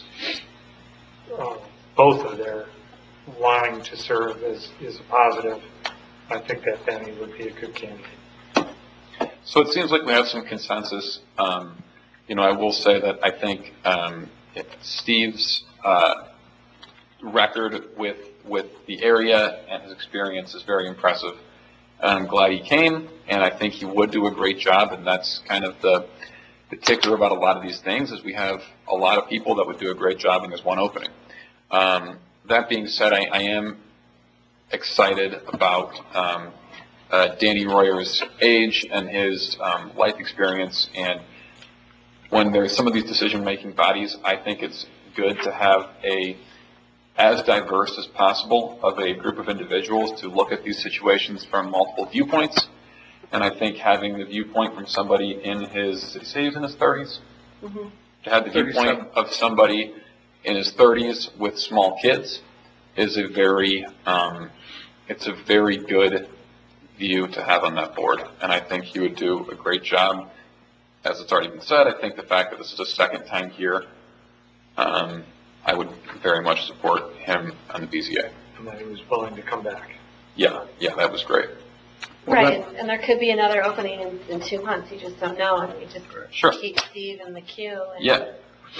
both of their wanting to serve is a positive. I think that Danny would be a good candidate. So it seems like we have some consensus. I will say that I think Steve's record with the area and his experience is very impressive. I'm glad he came, and I think he would do a great job, and that's kind of the kicker about a lot of these things, is we have a lot of people that would do a great job, and there's one opening. That being said, I am excited about Danny Royer's age and his life experience, and when there's some of these decision-making bodies, I think it's good to have as diverse as possible of a group of individuals to look at these situations from multiple viewpoints. And I think having the viewpoint from somebody in his 30s, Mm-hmm. to have the viewpoint of somebody in his 30s with small kids is it's a very good view to have on that board. And I think he would do a great job. As it's already been said, I think the fact that this is a second time here, I would very much support him on the BZA. And that he was willing to come back. Yeah, that was great. Right, and there could be another opening in 2 months, you just don't know, and we just Sure. keep Steve in the queue. And Yeah.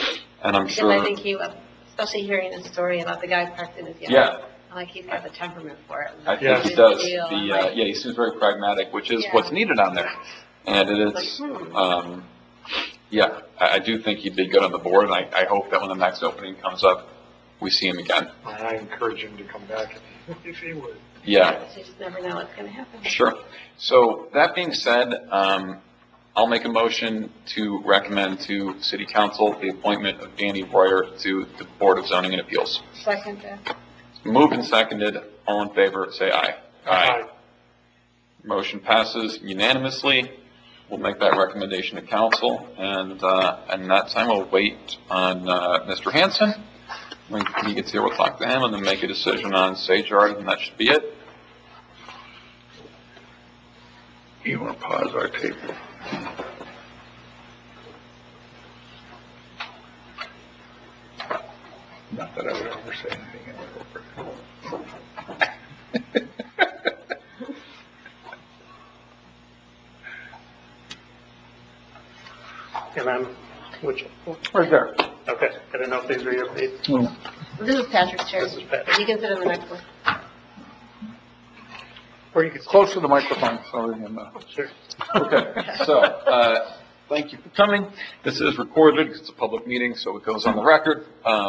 And I'm Because sure. I think he, especially hearing his story about the guy parked in his yard. Yeah. I'm like, he's got the temperament for it. I think Yeah. he does. Deal. The, I'm like, yeah, he seems very pragmatic, which is Yeah. what's needed on there. And it Like, is, yeah, I do think he'd be good on the board, and I hope that when the next opening comes up, we see him again. And I encourage him to come back if he would. Yeah, you just never know what's going to happen. sure. So that being said, I'll make a motion to recommend to City Council the appointment of Danny Royer to the Board of Zoning and Appeals. Second, Jeff. Moved and seconded. All in favor, say aye. Aye. Motion passes unanimously. We'll make that recommendation to council, and that time we'll wait on Mr. Hanson. When he gets here, we'll talk to him and then make a decision on Sage Yard, and that should be it. You want to pause our tape? Not that I would ever say anything inappropriate. And I'm, which, Right there. okay, I don't know if these are your dates. This is Patrick's chair. This is Patrick. You can sit in the next one. Or you could. Close to the microphone, so we can, Sure. Okay, so, thank you for coming. This is recorded, it's a public meeting, so it goes on the record.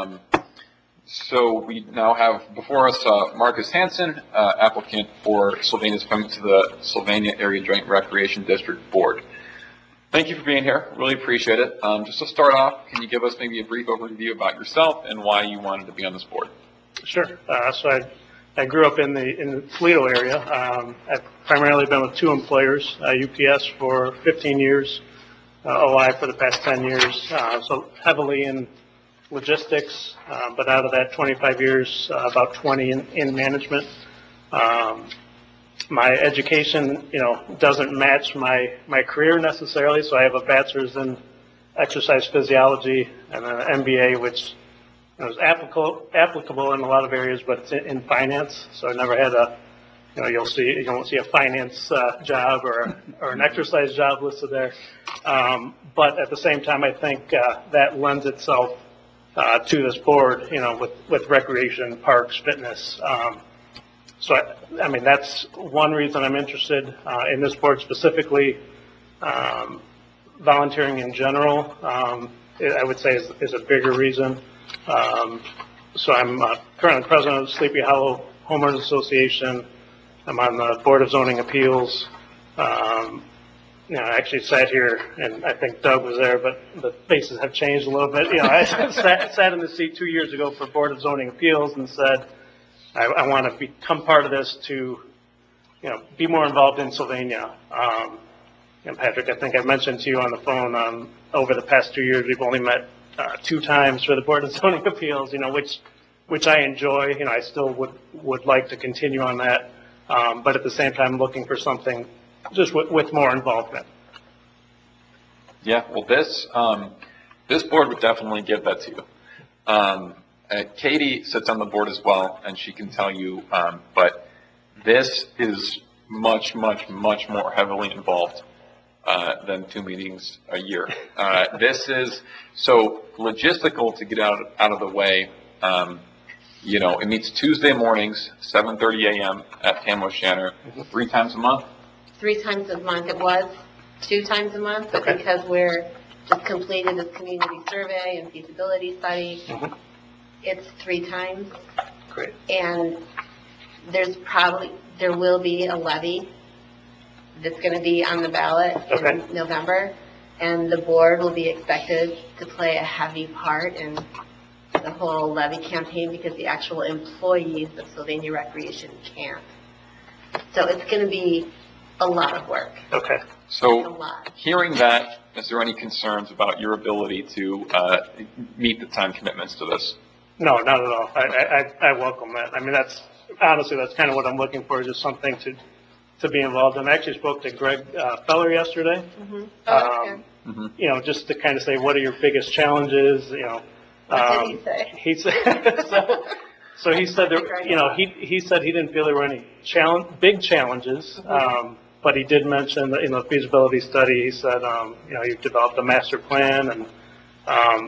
So we now have before us, Marcus Hanson, applicant for Sylvania's appointment to the Sylvania Area Joint Recreation District Board. Thank you for being here, really appreciate it. Just to start off, can you give us maybe a brief overview about yourself and why you wanted to be on this board? Sure. So I grew up in the Toledo area. I've primarily been with two employers, UPS for 15 years, OI for the past 10 years. So heavily in logistics, but out of that 25 years, about 20 in management. My education, doesn't match my career necessarily. So I have a bachelor's in exercise physiology and an MBA, which is applicable in a lot of areas, but it's in finance. So I never had you won't see a finance job or an exercise job listed there. But at the same time, I think that lends itself to this board, with recreation, parks, fitness. So I mean, that's one reason I'm interested in this board specifically. Volunteering in general, I would say is a bigger reason. So I'm currently president of the Sleepy Hollow Homeowners Association. I'm on the Board of Zoning Appeals. I actually sat here, and I think Doug was there, but the faces have changed a little bit. I sat in the seat 2 years ago for Board of Zoning Appeals and said, I want to become part of this to, be more involved in Sylvania. And Patrick, I think I mentioned to you on the phone, over the past 2 years, we've only met 2 times for the Board of Zoning Appeals, which I enjoy. I still would like to continue on that. But at the same time, looking for something just with more involvement. Yeah, well, this board would definitely give that to you. Katie sits on the board as well, and she can tell you, but this is much, much, much more heavily involved than 2 meetings a year. This is so logistical to get out of the way. It meets Tuesday mornings, 7:30 a.m. at Tam O'Shanter, 3 times a month. 3 times a month. It was 2 times a month, but Okay. because we're just completed this community survey and feasibility study, it's 3 times. Great. And there will be a levy that's going to be on the ballot Okay. in November, and the board will be expected to play a heavy part in the whole levy campaign because the actual employees of Sylvania Recreation can't. So it's going to be a lot of work. Okay. A So lot. hearing that, is there any concerns about your ability to meet the time commitments to this? No, not at all. I welcome that. I mean, that's kind of what I'm looking for, is just something to be involved in. I actually spoke to Greg Feller yesterday. Oh, okay. Just to kind of say, what are your biggest challenges? What did he say? He said, so he said he said he didn't feel there were any big challenges, but he did mention that in the feasibility study, he said, you've developed a master plan, and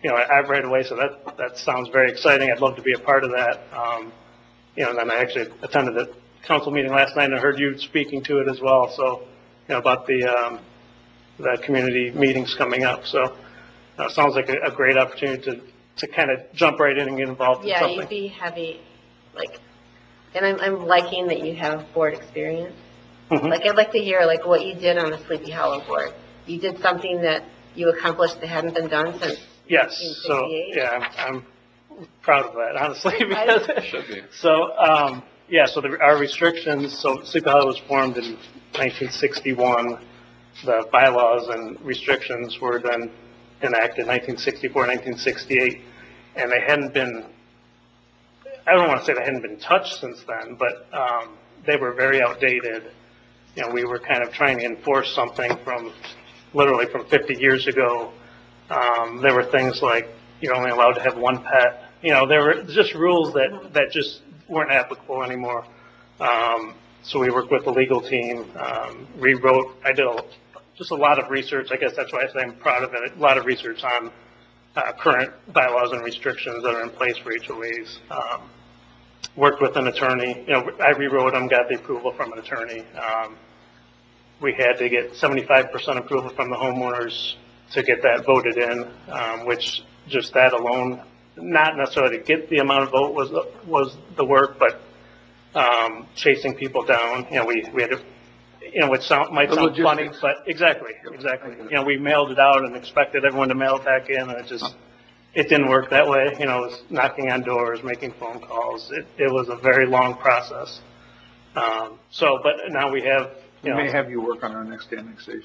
I right away said that sounds very exciting. I'd love to be a part of that. And then I actually attended the council meeting last night and I heard you speaking to it as well. So, about the community meetings coming up. So, it sounds like a great opportunity to kind of jump right in and get involved in Yeah, something. you'd be heavy, and I'm liking that you have board experience. Mhm. I'd like to hear, what you did on the Sleepy Hollow board. You did something that you accomplished that hadn't been done since Yes. So, 1968. yeah, I'm proud of that, honestly, because Should be. so, so our restrictions, so Sleepy Hollow was formed in 1961. The bylaws and restrictions were then enacted 1964, 1968, and they hadn't been, I don't want to say they hadn't been touched since then, but they were very outdated. We were kind of trying to enforce something literally from 50 years ago. There were things like you're only allowed to have one pet. There were just rules that just weren't applicable anymore. So we worked with the legal team, rewrote. I did just a lot of research. I guess that's why I say I'm proud of it. A lot of research on current bylaws and restrictions that are in place for HOAs. Worked with an attorney. I rewrote them, got the approval from an attorney. We had to get 75% approval from the homeowners to get that voted in, which just that alone, not necessarily to get the amount of vote was the work, but chasing people down. We had to, which might The sound funny, logistics. but exactly. We mailed it out and expected everyone to mail it back in, and it didn't work that way. It was knocking on doors, making phone calls. It was a very long process. But now we have, We may have you work on our next annexation.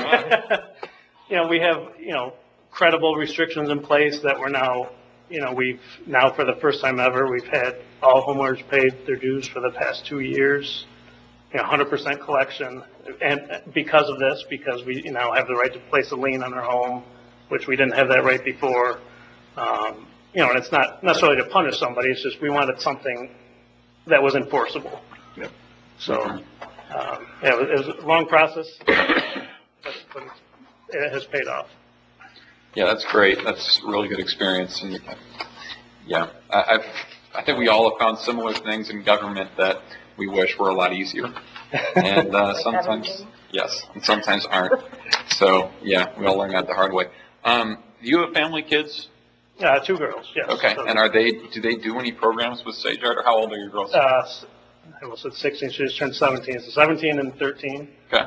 we have, credible restrictions in place that we're now, we've now for the first time ever, we've had all homeowners paid their dues for the past 2 years, 100% collection. And because of this, because we now have the right to place a lien on our home, which we didn't have that right before. And it's not necessarily to punish somebody, it's just we wanted something that was enforceable. Yep. So, it was a long process, but it has paid off. Yeah, that's great. That's a really good experience. And yeah, I think we all have found similar things in government that we wish were a lot easier. And sometimes, yes, and sometimes aren't. So yeah, we all learn that the hard way. Do you have family, kids? 2 girls, yes. Okay, So, and do they do any programs with Sage Art, or how old are your girls? I almost said 16, she just turned 17, so 17 and 13. Okay.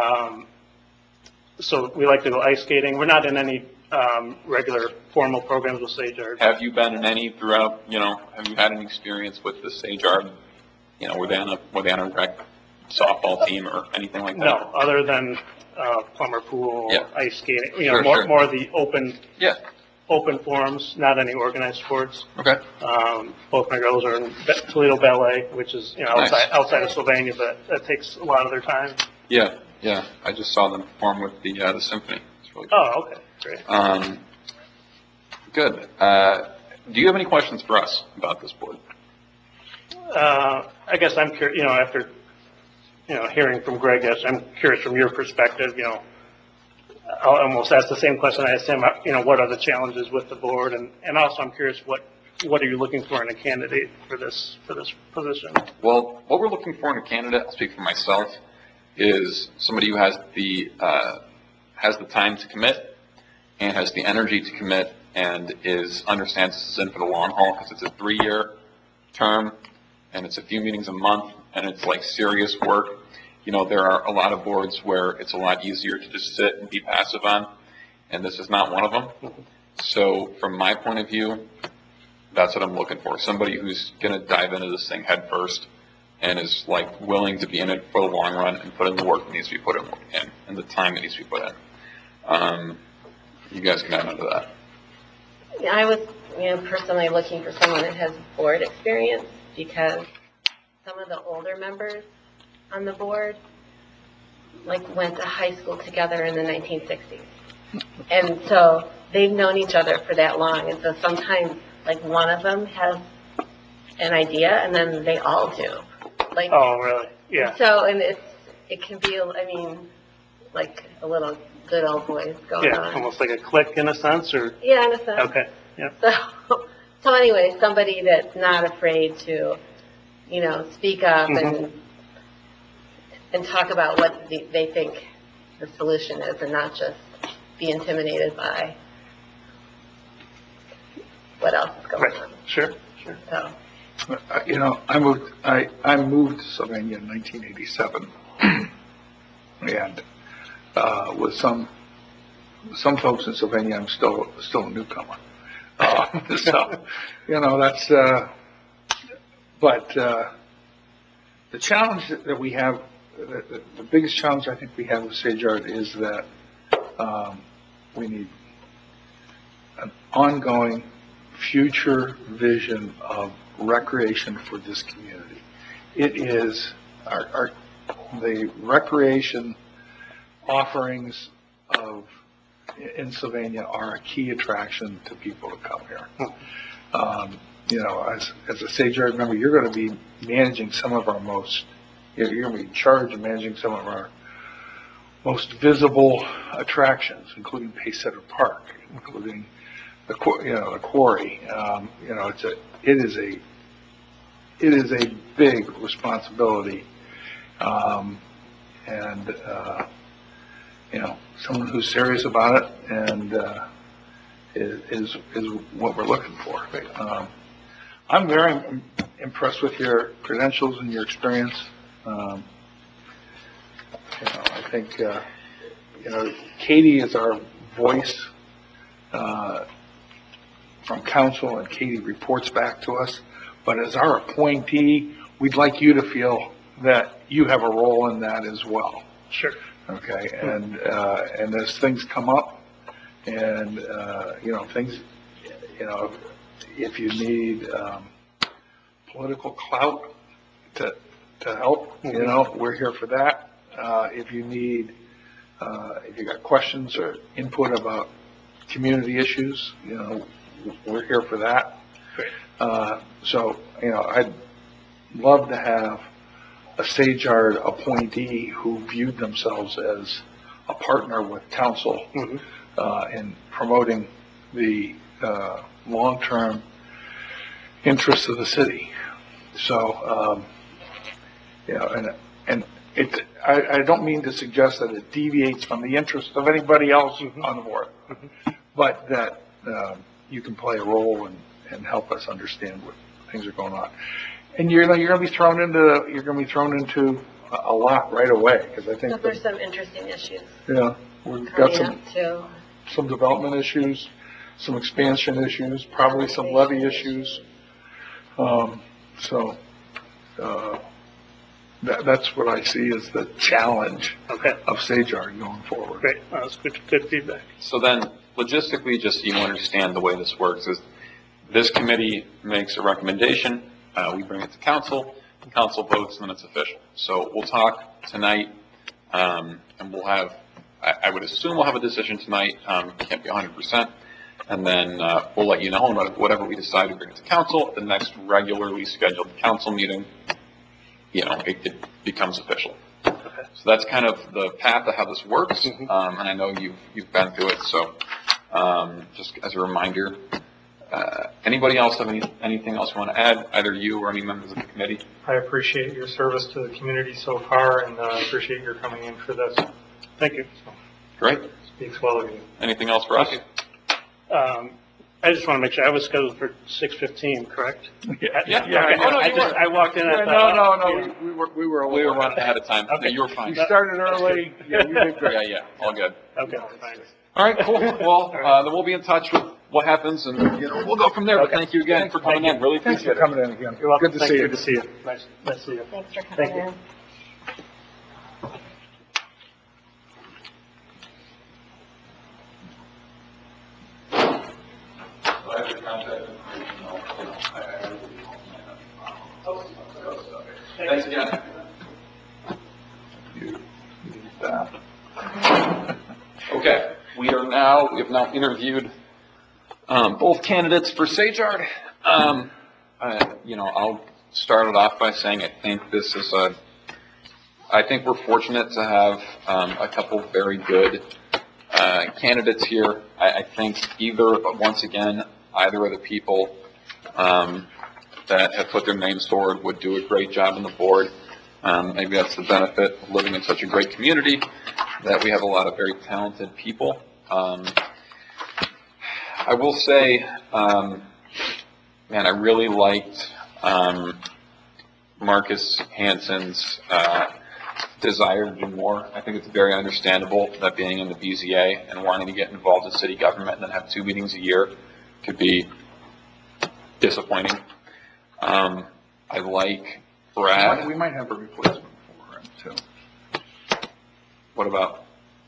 So we like to go ice skating. We're not in any regular formal programs with Sage Art. Have you been in any throughout, have you had any experience with the Sage Art? Were they on a rec softball team or anything like that? No, other than plumber pool, Yeah. ice skating, Sure, more of the Yeah. open forums, not any organized sports. Okay. Both my girls are in Toledo Ballet, which is, Nice. outside of Sylvania, but that takes a lot of their time. Yeah. I just saw them perform with the symphony. It's really cool. Oh, okay, great. Good. Do you have any questions for us about this board? I guess I'm curious, after, hearing from Greg, I'm curious from your perspective, I'll almost ask the same question I asked him, what are the challenges with the board? And also I'm curious, what are you looking for in a candidate for this position? Well, what we're looking for in a candidate, I'll speak for myself, is somebody who has the time to commit and has the energy to commit and understands this is in for the long haul, because it's a 3-year term and it's a few meetings a month and it's like serious work. There are a lot of boards where it's a lot easier to just sit and be passive on, and this is not one of them. So from my point of view, that's what I'm looking for. Somebody who's going to dive into this thing head first and is willing to be in it for the long run and put in the work that needs to be put in and the time that needs to be put in. You guys can add into that. I was, personally looking for someone that has board experience, because some of the older members on the board, went to high school together in the 1960s. And so they've known each other for that long. And so sometimes, one of them has an idea and then they all do. Oh, really? Yeah. So, and it can be, like a little good old boys going Yeah, on. almost like a clique in a sense, or, Yeah, in a sense. okay, yeah. So anyway, somebody that's not afraid to, speak up and talk about what they think the solution is, and not just be intimidated by what else is going Right, on. sure. So, I moved to Sylvania in 1987, and with some folks in Sylvania, I'm still a newcomer. So, that's. But the challenge that we have, the biggest challenge I think we have with Sage Art is that we need an ongoing future vision of recreation for this community. It is the recreation offerings in Sylvania are a key attraction to people to come here. As a Sage Art member, you're going to be managing some of our you're going to be in charge of managing some of our most visible attractions, including Pacesetter Park, including the quarry. It is a big responsibility, and someone who's serious about it and is what we're looking for. I'm very impressed with your credentials and your experience. I think Katie is our voice from council, and Katie reports back to us. But as our appointee, we'd like you to feel that you have a role in that as well. Sure. Okay, and as things come up, and things, if you need political clout to help, we're here for that. If you need, if you got questions or input about community issues, we're here for that. Great. I'd love to have a Sage Art appointee who viewed themselves as a partner with council in promoting the long-term interests of the city. So, I don't mean to suggest that it deviates from the interest of anybody else on the board, but that you can play a role and help us understand what things are going on. And you're going to be thrown into a lot right away, because I think there's some interesting issues. Yeah, we've got coming up too. some development issues, some expansion issues, probably some levy issues. That's what I see as the challenge of Sage Art going forward. Great, that's good feedback. So then, logistically, just so you understand the way this works, is this committee makes a recommendation, we bring it to council, the council votes, and then it's official. So we'll talk tonight, and we'll have, I would assume we'll have a decision tonight, can't be 100%, and then we'll let you know about whatever we decide to bring it to council. At the next regularly scheduled council meeting, it becomes official. So that's kind of the path of how this works, and I know you've been through it. So just as a reminder, anybody else have anything else you want to add, either you or any members of the committee? I appreciate your service to the community so far, and appreciate your coming in for this. Thank you. Great. Speaks well of you. Anything else for us? I just want to make sure, I was scheduled for 6:15, correct? Yeah. Okay. Oh, no, I walked in at No, we were We were running ahead of time. Okay. No, you were fine. We started early. Yeah, you did great. Yeah, all good. Okay, thanks. All right, cool. Well, then we'll be in touch with what happens, and we'll go from there. But thank you again for coming in. Really Thanks appreciate for it. coming in again. You're welcome. Good to see you. Good to see you. Nice to see you. Thanks for coming Thank you. in. Thanks again. Okay, we have now interviewed both candidates for Sage Art. I'll start it off by saying I think this is I think we're fortunate to have a couple very good candidates here. I think once again, either of the people that have put their names forward would do a great job on the board. Maybe that's the benefit of living in such a great community, that we have a lot of very talented people. I will say, man, I really liked Marcus Hansen's desire to do more. I think it's very understandable that being in the BZA and wanting to get involved in city government and then have 2 meetings a year could be disappointing. I like Brad. We might have a replacement for him too. What about?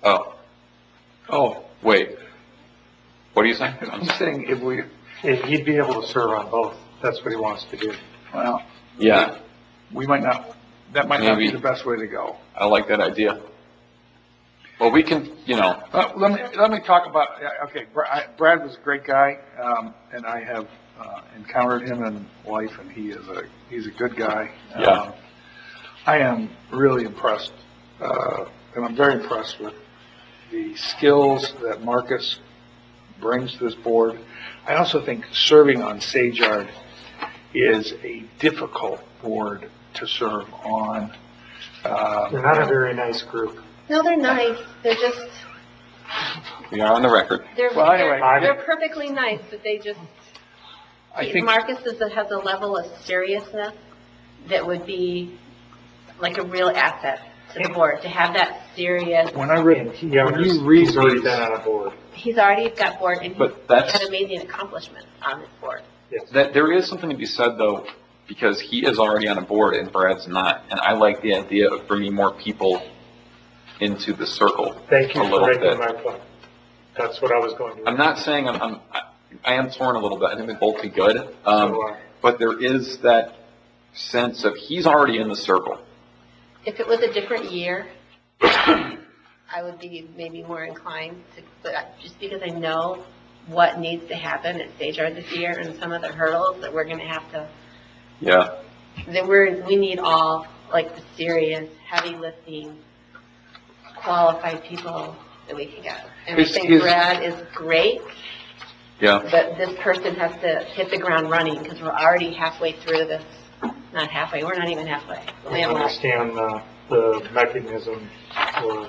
Oh, Wait. What are you saying? I'm saying He'd be able to serve on both. That's what he wants to do. well, Yeah, we might not, that might not be Maybe. the best way to go. I like that idea. Well, we can, Let me talk about, okay, Brad was a great guy, and I have encountered him in life, and he's a good guy. Yeah. I am really impressed, and I'm very impressed with the skills that Marcus brings to this board. I also think serving on Sage Yard is a difficult board to serve on. They're not a very nice group. No, they're nice. They're just, we are on the record. Well, anyway, they're perfectly nice, but they just, I think Marcus has a level of seriousness that would be like a real asset to the board, to have that serious. when I read, And when you read he's already these, been on a board. He's already got board, and But he's that's- had amazing accomplishments on this board. That there is something to be said, though, because he is already on a board and Brad's not. And I like the idea of bringing more people into the circle Thank you a for little making bit. my point. That's what I was going to. I'm not saying I am torn a little bit. I think they both be good. So, But there is that sense of he's already in the circle. If it was a different year, I would be maybe more inclined to, but just because I know what needs to happen at Sage Yard this year and some of the hurdles that we're going to have to, Yeah. that we need all, like, the serious, heavy lifting, qualified people that we can get. And I think Brad is great, Yeah. but this person has to hit the ground running because we're already halfway through this. Not halfway, we're not even halfway. I We have a lot. understand the mechanism for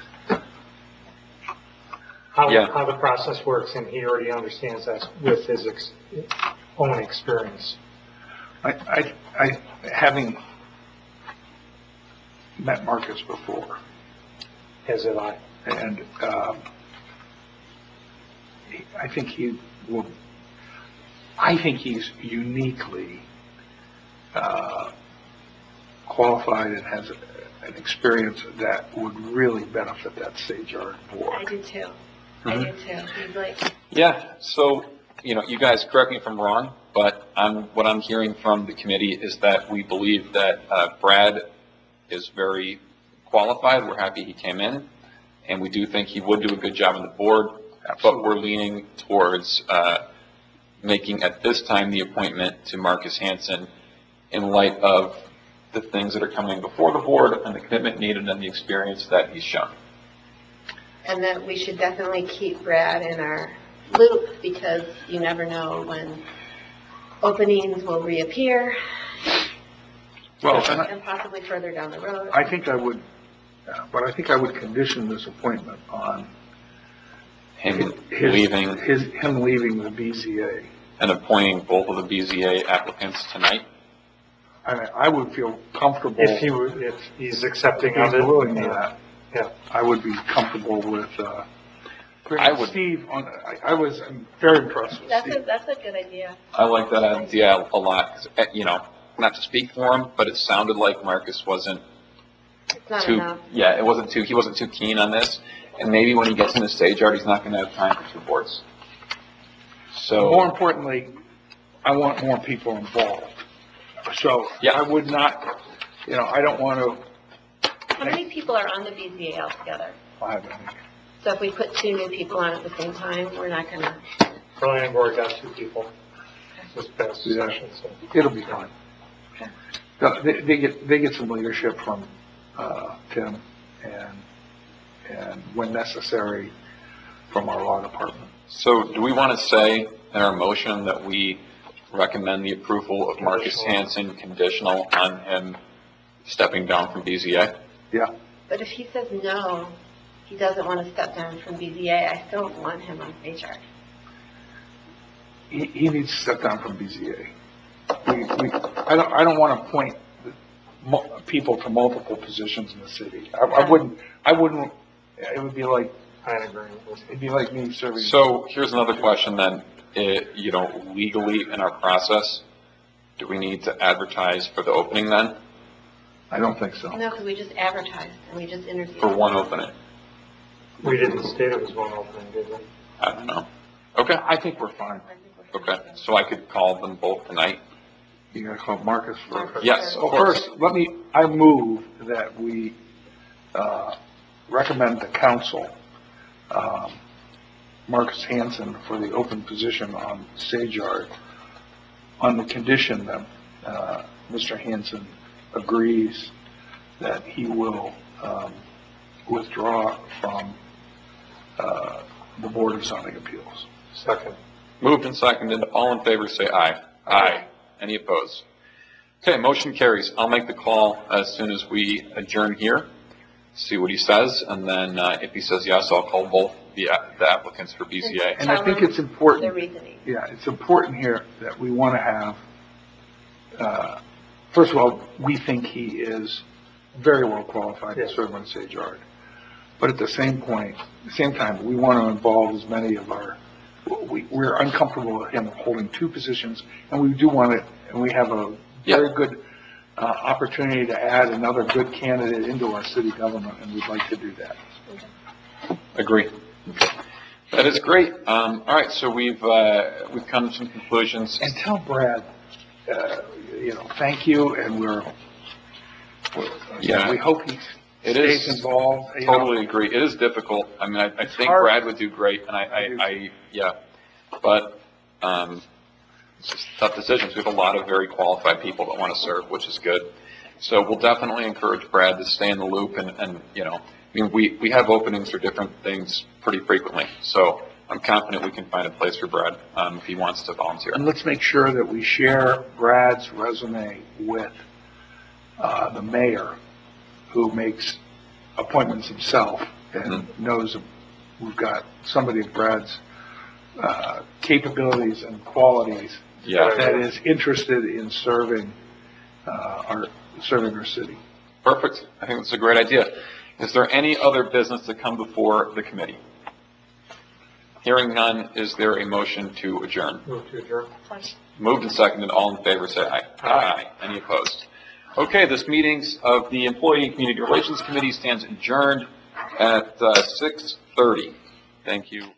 Yeah. how the process works, and he already understands that with his own experience. I having met Marcus before, As have I. and I think he's uniquely qualified and has an experience that would really benefit that Sage Yard I board. do too. I do too. He's like, Yeah, so, you guys correct me if I'm wrong, but what I'm hearing from the committee is that we believe that Brad is very qualified. We're happy he came in, and we do think he would do a good job on the board, but we're leaning towards making at this time the appointment to Marcus Hansen in light of the things that are coming before the board and the commitment needed and the experience that he's shown. and that we should definitely keep Brad in our loop because you never know when openings will reappear Well, and possibly further down the road. I think I would condition this appointment on Him leaving him leaving the BZA. and appointing both of the BZA applicants tonight. I would feel comfortable. If he's accepting He's of it. willing to that. Yeah. I would be comfortable with, I would- Steve, I'm very impressed with Steve. That's a good idea. I like that idea a lot, 'cause, not to speak for him, but it sounded like Marcus wasn't It's not too, enough. yeah, he wasn't too keen on this. And maybe when he gets into Sage Yard, he's not gonna have time for 2 boards. So. More importantly, I want more people involved. So Yeah. I would not, I don't want to How many people are on the BZA altogether? have any. So if we put 2 new people on at the same time, we're not gonna, Planning board got 2 people this past session, so. It'll be fine. No, They get some leadership from Tim, and when necessary, from our law department. So do we want to say in our motion that we recommend the approval of Marcus Hanson conditional on him stepping down from BZA? Yeah, But if he says no, he doesn't want to step down from BZA, I still want him on HR. he needs to step down from BZA. I don't want to appoint people to multiple positions in the city. I wouldn't, it would be like, it'd be like me serving. So here's another question then. Legally in our process, do we need to advertise for the opening then? I don't think so. No, because we just advertised and we just interviewed. For one opening? We didn't state it was one opening, did we? I don't know. Okay. I think we're fine. Okay. So I could call them both tonight? You gotta call Marcus first. Yes, of Well, course. first, I move that we, recommend the council, Marcus Hanson for the open position on Sage Yard on the condition that, Mr. Hanson agrees that he will, withdraw from, the Board of Zoning Appeals. Second. Moved and seconded. All in favor say aye. Aye. Any opposed? Okay, motion carries. I'll make the call as soon as we adjourn here, see what he says, and then if he says yes, I'll call both the applicants for BZA. And I think it's important. Their reasoning. Yeah, it's important here that we want to have, first of all, we think he is very well qualified to serve on Sage Yard. But at the same time, we want to involve as many of we're uncomfortable with him holding two positions, and we do want to, and we have a very good opportunity to add another good candidate into our city government, and we'd like to do that. Agree. That is great. All right, so we've come to some conclusions. And tell Brad, thank you, and we hope he stays involved. Totally agree. It is difficult. I mean, I think hard. Brad would do great, and but it's just tough decisions. We have a lot of very qualified people that want to serve, which is good. So we'll definitely encourage Brad to stay in the loop, and we have openings for different things pretty frequently. So I'm confident we can find a place for Brad if he wants to volunteer. And let's make sure that we share Brad's resume with the mayor, who makes appointments himself and knows we've got somebody of Brad's capabilities and qualities that is interested in serving our city. Perfect. I think that's a great idea. Is there any other business to come before the committee? Hearing none, is there a motion to adjourn? Move to adjourn. Moved and seconded. All in favor say aye. Aye. Any opposed? Okay, this meetings of the Employee and Community Relations Committee stands adjourned at 6:30. Thank you.